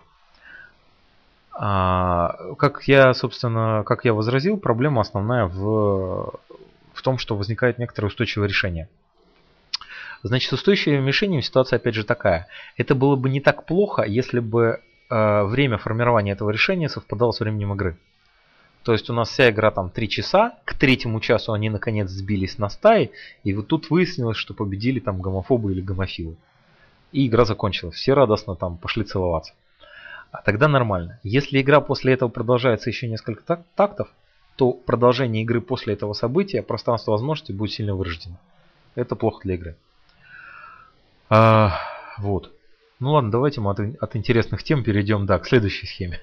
Как я, собственно, как я возразил, проблема основная в, в том, что возникает некоторое устойчивое решение. Значит, с устойчивым решением ситуация опять же такая. Это было бы не так плохо, если бы э, время формирования этого решения совпадало с временем игры. То есть у нас вся игра там три часа, к третьему часу они наконец сбились на стаи, и вот тут выяснилось, что победили там гомофобы или гомофилы. И игра закончилась, все радостно там пошли целоваться. А тогда нормально. Если игра после этого продолжается еще несколько так- тактов, то продолжение игры после этого события, пространство возможностей будет сильно вырождено. Это плохо для игры. А, вот. Ну ладно, давайте мы от, от интересных тем перейдем, да, к следующей схеме.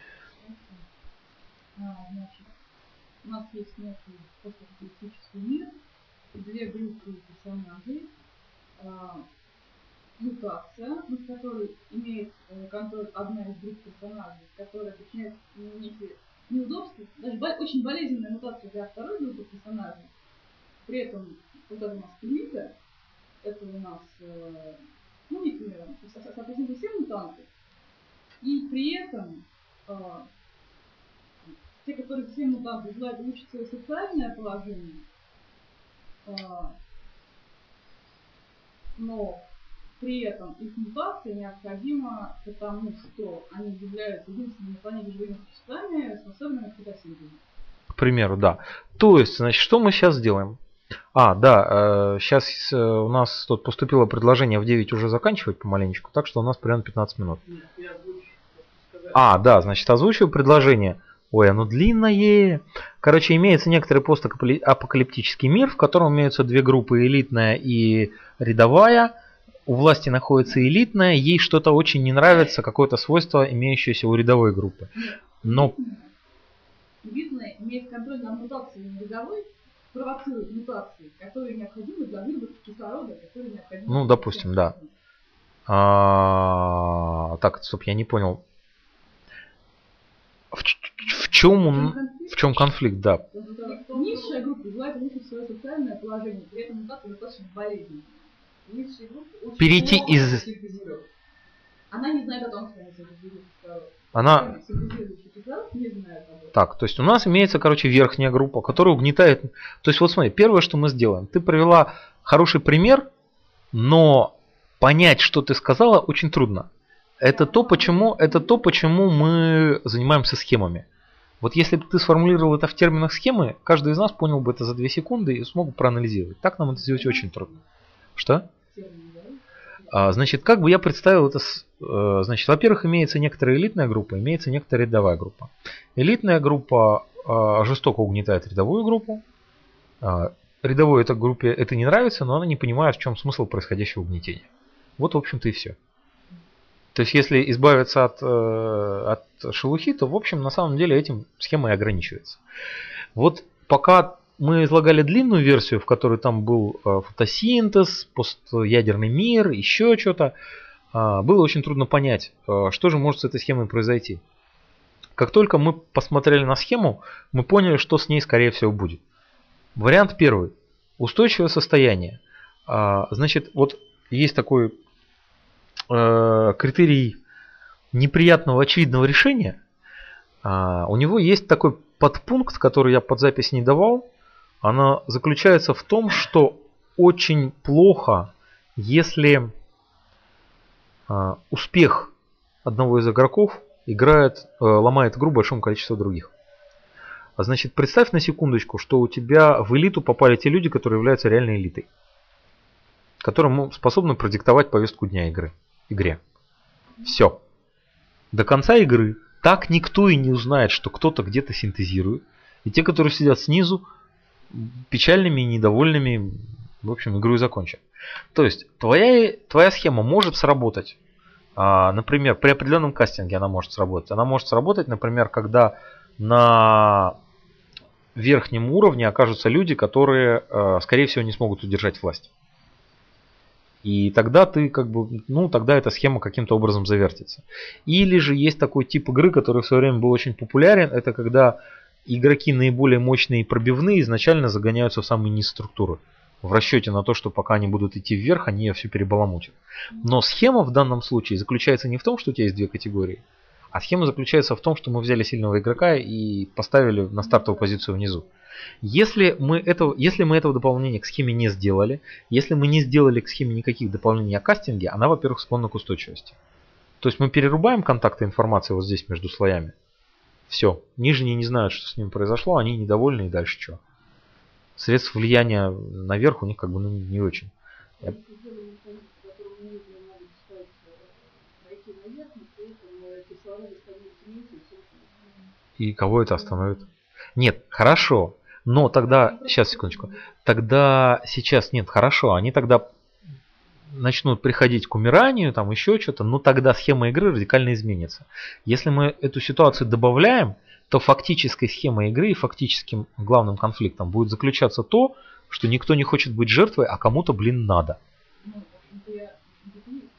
А, значит, у нас есть некий посткапиталистический мир, две группы персонажей. А, мутация, над которой имеет э, контроль одна из групп персонажей, которая причиняет некие неудобства, даже бо- очень болезненная мутация для второй группы персонажей. При этом вот это у нас элита, это у нас, э, ну, некие, соответственно, все мутанты. И при этом э, те, которые все мутанты желают улучшить свое социальное положение, э, но при этом их мутация необходима, потому что они являются единственными на планете живыми существами, способными к фотосинтезу. К примеру, да. То есть, значит, что мы сейчас делаем? А, да, э, сейчас э, у нас тут поступило предложение в девять уже заканчивать помаленечку, так что у нас примерно пятнадцать минут. А, да, значит, озвучиваю предложение. Ой, оно длинное. Короче, имеется некоторый постапокалиптический мир, в котором имеются две группы, элитная и рядовая. У власти находится элитная, ей что-то очень не нравится, какое-то свойство, имеющееся у рядовой группы. Но... Элитная имеет контроль над мутацией рядовой, провоцирует мутации, которые необходимы для выработки кислорода, которые необходимы... Ну, допустим, да. А, так, стоп, я не понял. В, в, чем он, в чем конфликт, да. Низшая группа желает улучшить свое социальное положение, при этом мутация достаточно болезненная. Низшая группа очень перейти из... синтезирует. Она не знает о том, что она синтезирует кислород. Она... Не знает об этом. Так, то есть у нас имеется, короче, верхняя группа, которая угнетает... То есть вот смотри, первое, что мы сделаем. Ты привела хороший пример, но понять, что ты сказала, очень трудно. Это то, почему, это то, почему мы занимаемся схемами. Вот если бы ты сформулировал это в терминах схемы, каждый из нас понял бы это за две секунды и смог бы проанализировать. Так нам это сделать очень трудно. Что? А, значит, как бы я представил это... С, э, значит, во-первых, имеется некоторая элитная группа, имеется некоторая рядовая группа. Элитная группа э, жестоко угнетает рядовую группу. Э, рядовой этой группе это не нравится, но она не понимает, в чем смысл происходящего угнетения. Вот, в общем-то, и все. То есть, если избавиться от, э, от шелухи, то, в общем, на самом деле этим схема и ограничивается. Вот пока мы излагали длинную версию, в которой там был э, фотосинтез, постядерный мир, еще что-то, э, было очень трудно понять, э, что же может с этой схемой произойти. Как только мы посмотрели на схему, мы поняли, что с ней, скорее всего, будет. Вариант первый. Устойчивое состояние. Э, значит, вот есть такой... критерий неприятного очевидного решения, у него есть такой подпункт, который я под запись не давал. Она заключается в том, что очень плохо, если успех одного из игроков играет, ломает игру большому количеству других. Значит, представь на секундочку, что у тебя в элиту попали те люди, которые являются реальной элитой, которым способны продиктовать повестку дня игры. игре. Все. До конца игры так никто и не узнает, что кто-то где-то синтезирует. И те, которые сидят снизу, печальными и недовольными, в общем, игру и закончат. То есть, твоя, твоя схема может сработать. А, например, при определенном кастинге она может сработать. Она может сработать, например, когда на верхнем уровне окажутся люди, которые, скорее всего, не смогут удержать власть. И тогда ты как бы, ну тогда эта схема каким-то образом завертится. Или же есть такой тип игры, который в свое время был очень популярен. Это когда игроки наиболее мощные и пробивные изначально загоняются в самые низ структуры. В расчете на то, что пока они будут идти вверх, они ее все перебаламутят. Но схема в данном случае заключается не в том, что у тебя есть две категории. А схема заключается в том, что мы взяли сильного игрока и поставили на стартовую позицию внизу. Если мы, этого, если мы этого дополнения к схеме не сделали, если мы не сделали к схеме никаких дополнений о кастинге, она, во-первых, склонна к устойчивости. То есть мы перерубаем контакты информации вот здесь между слоями. Все. Нижние не знают, что с ними произошло, они недовольны и дальше что. Средств влияния наверх у них как бы ну, не очень. И кого это остановит? Нет, хорошо. Но тогда, сейчас, секундочку, тогда сейчас, нет, хорошо, они тогда начнут приходить к умиранию, там еще что-то, но тогда схема игры радикально изменится. Если мы эту ситуацию добавляем, то фактической схемой игры и фактическим главным конфликтом будет заключаться то, что никто не хочет быть жертвой, а кому-то, блин, надо.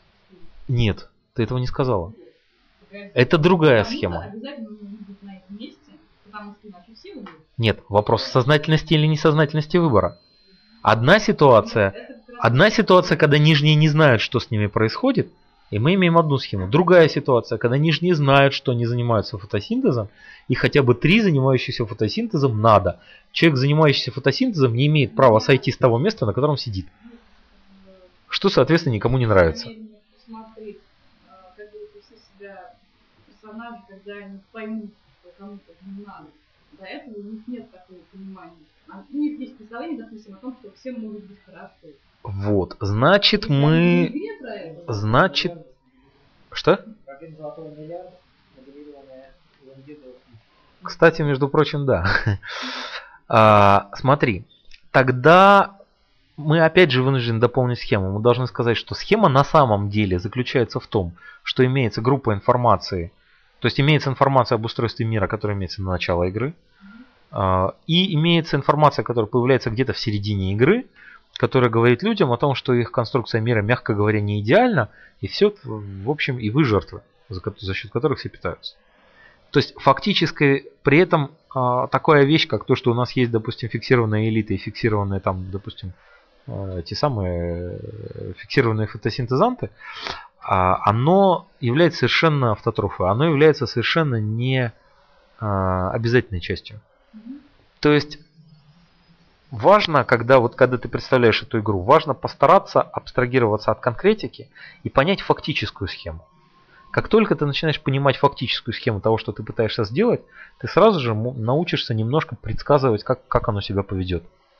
Нет, ты этого не сказала. Такая- Это другая Потому что схема. обязательно нужно быть на этом месте, потому что иначе все умрут. Нет, вопрос сознательности или несознательности выбора. Одна ситуация, Это как раз- одна ситуация, когда нижние не знают, что с ними происходит, и мы имеем одну схему. Другая ситуация, когда нижние знают, что они занимаются фотосинтезом, и хотя бы три занимающихся фотосинтезом надо. Человек, занимающийся фотосинтезом, не имеет права сойти с того места, на котором сидит. Что, соответственно, никому не нравится. Намеренно посмотреть, а, как будут вести себя персонажи, когда они поймут, что кому-то это не надо. До этого у них нет такого понимания. А у них есть представление, допустим, о том, что всем может быть хорошо. Вот, значит, Если они в мы... игре про это, Значит... Что? Картина «Золотого миллиарда», моделированная Леонидом. Кстати, между прочим, да. А, смотри, тогда мы опять же вынуждены дополнить схему. Мы должны сказать, что схема на самом деле заключается в том, что имеется группа информации, то есть имеется информация об устройстве мира, которая имеется на начало игры, а, и имеется информация, которая появляется где-то в середине игры, которая говорит людям о том, что их конструкция мира, мягко говоря, не идеальна, и все, в общем, и вы жертвы, за, ко- за счет которых все питаются. То есть фактически при этом а, такая вещь, как то, что у нас есть, допустим, фиксированная элита и фиксированные там, допустим, а, те самые э, фиксированные фотосинтезанты, а, оно является совершенно автотрофой, оно является совершенно не а, обязательной частью. То есть важно, когда, вот, когда ты представляешь эту игру, важно постараться абстрагироваться от конкретики и понять фактическую схему. Как только ты начинаешь понимать фактическую схему того, что ты пытаешься сделать, ты сразу же мо- научишься немножко предсказывать, как, как оно себя поведет.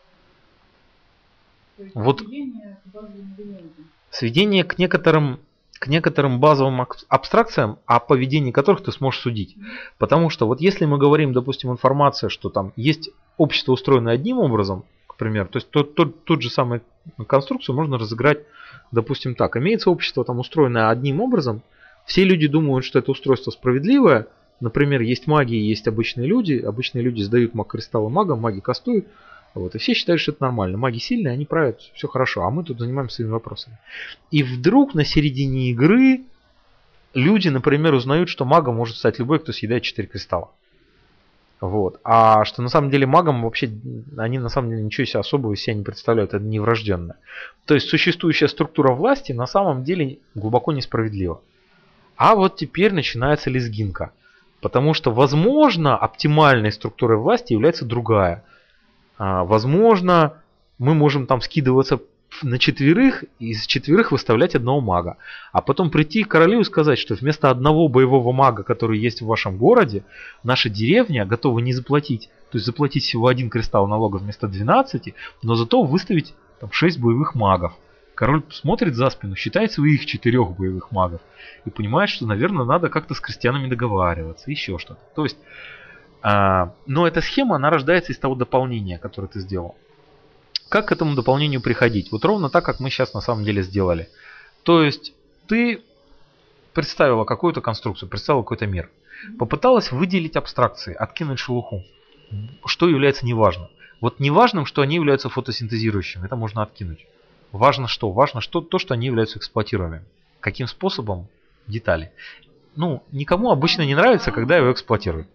то есть Вот. сведение к базовым элементам. Сведение к некоторым, к некоторым базовым ак- абстракциям, о поведении которых ты сможешь судить. Потому что вот если мы говорим, допустим, информация, что там есть общество, устроенное одним образом, к примеру, то есть тот, тот, тот же самый конструкцию можно разыграть, допустим, так. Имеется общество, там устроенное одним образом, все люди думают, что это устройство справедливое. Например, есть маги, есть обычные люди. Обычные люди сдают маг-кристаллы магам, маги кастуют. Вот, и все считают, что это нормально. Маги сильные, они правят, все хорошо, а мы тут занимаемся своими вопросами. И вдруг на середине игры люди, например, узнают, что магом может стать любой, кто съедает четыре кристалла. Вот. А что на самом деле магом вообще, они на самом деле ничего себе особого из себя не представляют, это не врожденное. То есть существующая структура власти на самом деле глубоко несправедлива. А вот теперь начинается лезгинка. Потому что, возможно, оптимальной структурой власти является другая. А, возможно, мы можем там скидываться на четверых и из четверых выставлять одного мага. А потом прийти к королю и сказать, что вместо одного боевого мага, который есть в вашем городе, наша деревня готова не заплатить. То есть заплатить всего один кристалл налога вместо двенадцати, но зато выставить там шесть боевых магов. Король смотрит за спину, считает своих четырех боевых магов и понимает, что, наверное, надо как-то с крестьянами договариваться, еще что-то. То есть, а, но эта схема, она рождается из того дополнения, которое ты сделал. Как к этому дополнению приходить? Вот ровно так, как мы сейчас на самом деле сделали. То есть, ты представила какую-то конструкцию, представила какой-то мир. Попыталась выделить абстракции, откинуть шелуху, что является неважным. Вот неважным, что они являются фотосинтезирующими, это можно откинуть. Важно что? Важно что, то, что они являются эксплуатируемыми. Каким способом? Детали. Ну, никому обычно не нравится, когда его эксплуатируют.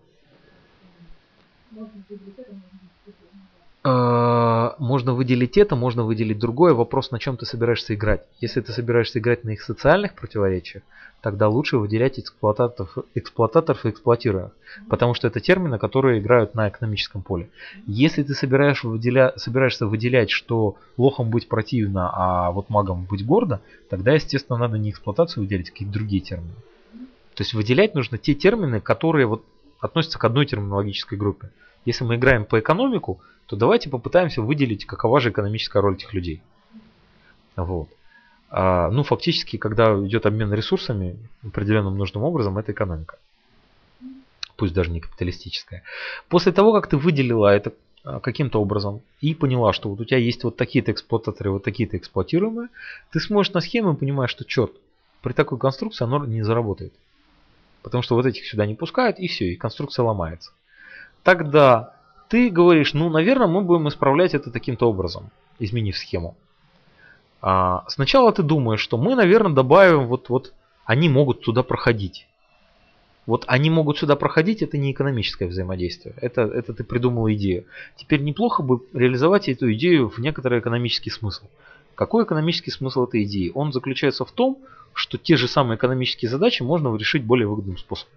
Можно выделить это, можно выделить это. Э, Можно выделить это, можно выделить другое. Вопрос, на чем ты собираешься играть. Если ты собираешься играть на их социальных противоречиях, тогда лучше выделять эксплуататоров, эксплуататоров и эксплуатируемых. Потому что это термины, которые играют на экономическом поле. Если ты собираешь выделя... собираешься выделять, что лохом быть противно, а вот магом быть гордо, тогда, естественно, надо не эксплуатацию выделять, а какие-то другие термины. То есть выделять нужно те термины, которые вот относятся к одной терминологической группе. Если мы играем по экономику, то давайте попытаемся выделить, какова же экономическая роль этих людей. Вот. А, ну, фактически, когда идет обмен ресурсами определенным нужным образом, это экономика. Пусть даже не капиталистическая. После того, как ты выделила это каким-то образом и поняла, что вот у тебя есть вот такие-то эксплуататоры, вот такие-то эксплуатируемые, ты смотришь на схему и понимаешь, что черт, при такой конструкции оно не заработает. Потому что вот этих сюда не пускают, и все, и конструкция ломается. Тогда ты говоришь, ну, наверное, мы будем исправлять это таким-то образом, изменив схему. А, сначала ты думаешь, что мы, наверное, добавим вот, вот они могут туда проходить. Вот они могут сюда проходить, это не экономическое взаимодействие. Это, это ты придумал идею. Теперь неплохо бы реализовать эту идею в некоторый экономический смысл. Какой экономический смысл этой идеи? Он заключается в том, что те же самые экономические задачи можно решить более выгодным способом.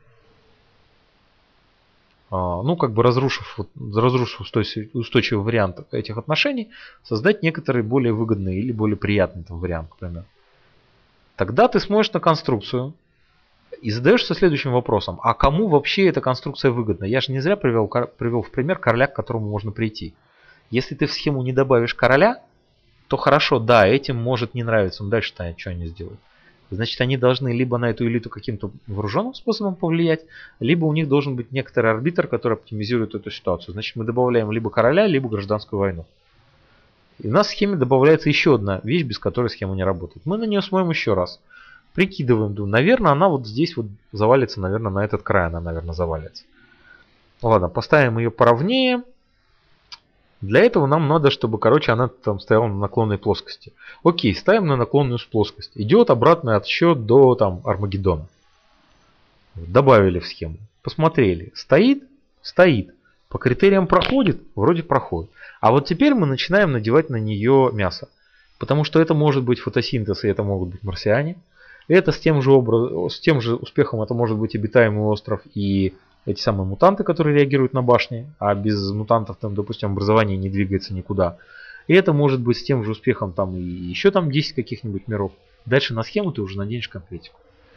Ну, как бы разрушив, разрушив устойчивый вариант этих отношений, создать некоторый более выгодный или более приятный там вариант, к примеру. Тогда ты смотришь на конструкцию и задаешься следующим вопросом. А кому вообще эта конструкция выгодна? Я же не зря привел, привел в пример короля, к которому можно прийти. Если ты в схему не добавишь короля, то хорошо, да, этим может не нравиться, но дальше-то что они сделают? Значит, они должны либо на эту элиту каким-то вооруженным способом повлиять, либо у них должен быть некоторый арбитр, который оптимизирует эту ситуацию. Значит, мы добавляем либо короля, либо гражданскую войну. И у нас в схеме добавляется еще одна вещь, без которой схема не работает. Мы на нее смотрим еще раз. Прикидываем, думаю, наверное, она вот здесь вот завалится, наверное, на этот край она, наверное, завалится. Ладно, поставим ее поровнее. Для этого нам надо, чтобы, короче, она там стояла на наклонной плоскости. Окей, ставим на наклонную плоскость. Идет обратный отсчет до там Армагеддона. Добавили в схему. Посмотрели. Стоит? Стоит. По критериям проходит? Вроде проходит. А вот теперь мы начинаем надевать на нее мясо. Потому что это может быть фотосинтез, и это могут быть марсиане. Это с тем же, образ... с тем же успехом это может быть обитаемый остров и эти самые мутанты, которые реагируют на башни, а без мутантов, там, допустим, образование не двигается никуда. И это может быть с тем же успехом там и еще там десять каких-нибудь миров. Дальше на схему ты уже наденешь конкретику.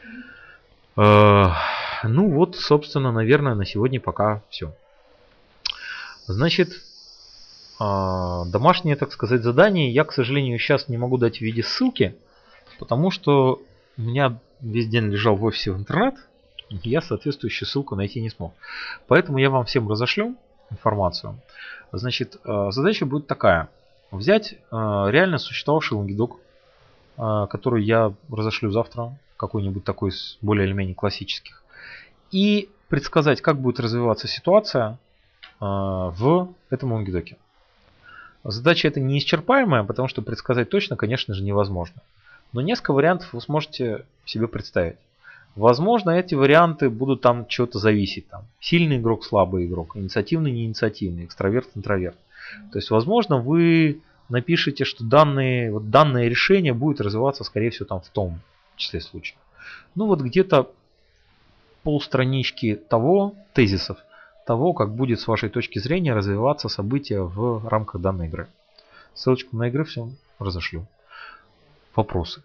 Ну вот, собственно, наверное, на сегодня пока все. Значит, домашнее, так сказать, задание я, к сожалению, сейчас не могу дать в виде ссылки, потому что у меня весь день лежал в офисе в интернет. Я соответствующую ссылку найти не смог. Поэтому я вам всем разошлю информацию. Значит, задача будет такая. Взять реально существовавший лонгидок, который я разошлю завтра, какой-нибудь такой из более или менее классических, и предсказать, как будет развиваться ситуация в этом лонгидоке. Задача эта неисчерпаемая, потому что предсказать точно, конечно же, невозможно. Но несколько вариантов вы сможете себе представить. Возможно, эти варианты будут там что-то зависеть. Там. Сильный игрок, слабый игрок, инициативный, неинициативный, экстраверт, интроверт. То есть, возможно, вы напишите, что данные, вот данное решение будет развиваться, скорее всего, там в том числе случаев. Ну вот где-то полстранички того, тезисов, того, как будет с вашей точки зрения развиваться события в рамках данной игры. Ссылочку на игры всем разошлю. Вопросы?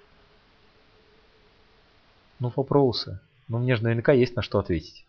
Ну, вопросы. Ну, мне же наверняка есть на что ответить.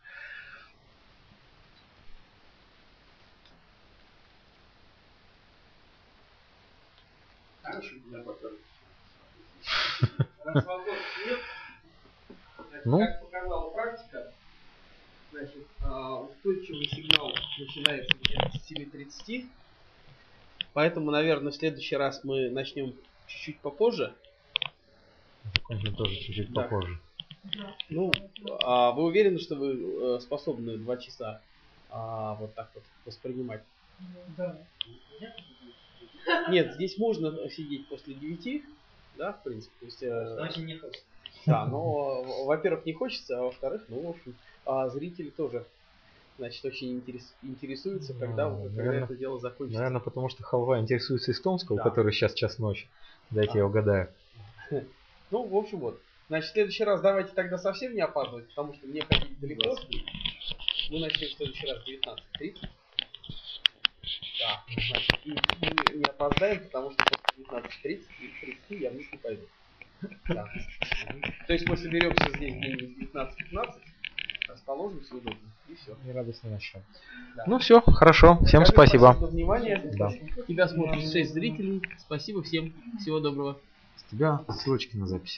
Раз вопросов нет, Ну? как показала практика, значит, устойчивый сигнал начинается где-то с семи тридцати. Поэтому, наверное, в следующий раз мы начнем чуть-чуть попозже. Закончим тоже чуть-чуть Да. попозже. Ну, а вы уверены, что вы э, способны два часа а, вот так вот воспринимать? Да. Нет, здесь можно сидеть после девяти, да, в принципе. То есть, э, Значит, не хочется. да, но, во-первых, не хочется, а во-вторых, ну, в общем, а зрители тоже, значит, очень интерес, интересуются, когда, Ну, когда наверное, это дело закончится. Наверное, потому что халва интересуется из Томска, Да. у которой сейчас час ночи. Дайте Да. я угадаю. Ну, в общем, вот. Значит, в следующий раз давайте тогда совсем не опаздывать, потому что мне ходить далеко. Мы начнем в следующий раз в девятнадцать тридцать. Да, значит, и мы не опоздаем, потому что после девятнадцать тридцать и тридцать я вниз не пойду. Да. Мгм. То есть мы соберемся здесь где-нибудь в девятнадцать пятнадцать, расположимся удобно, и все. И радостно начнем. Да. Ну все, хорошо. Всем спасибо. Спасибо за внимание. Да. Тебя смотрит шесть зрителей. Спасибо всем. Всего доброго. С тебя ссылочки на запись.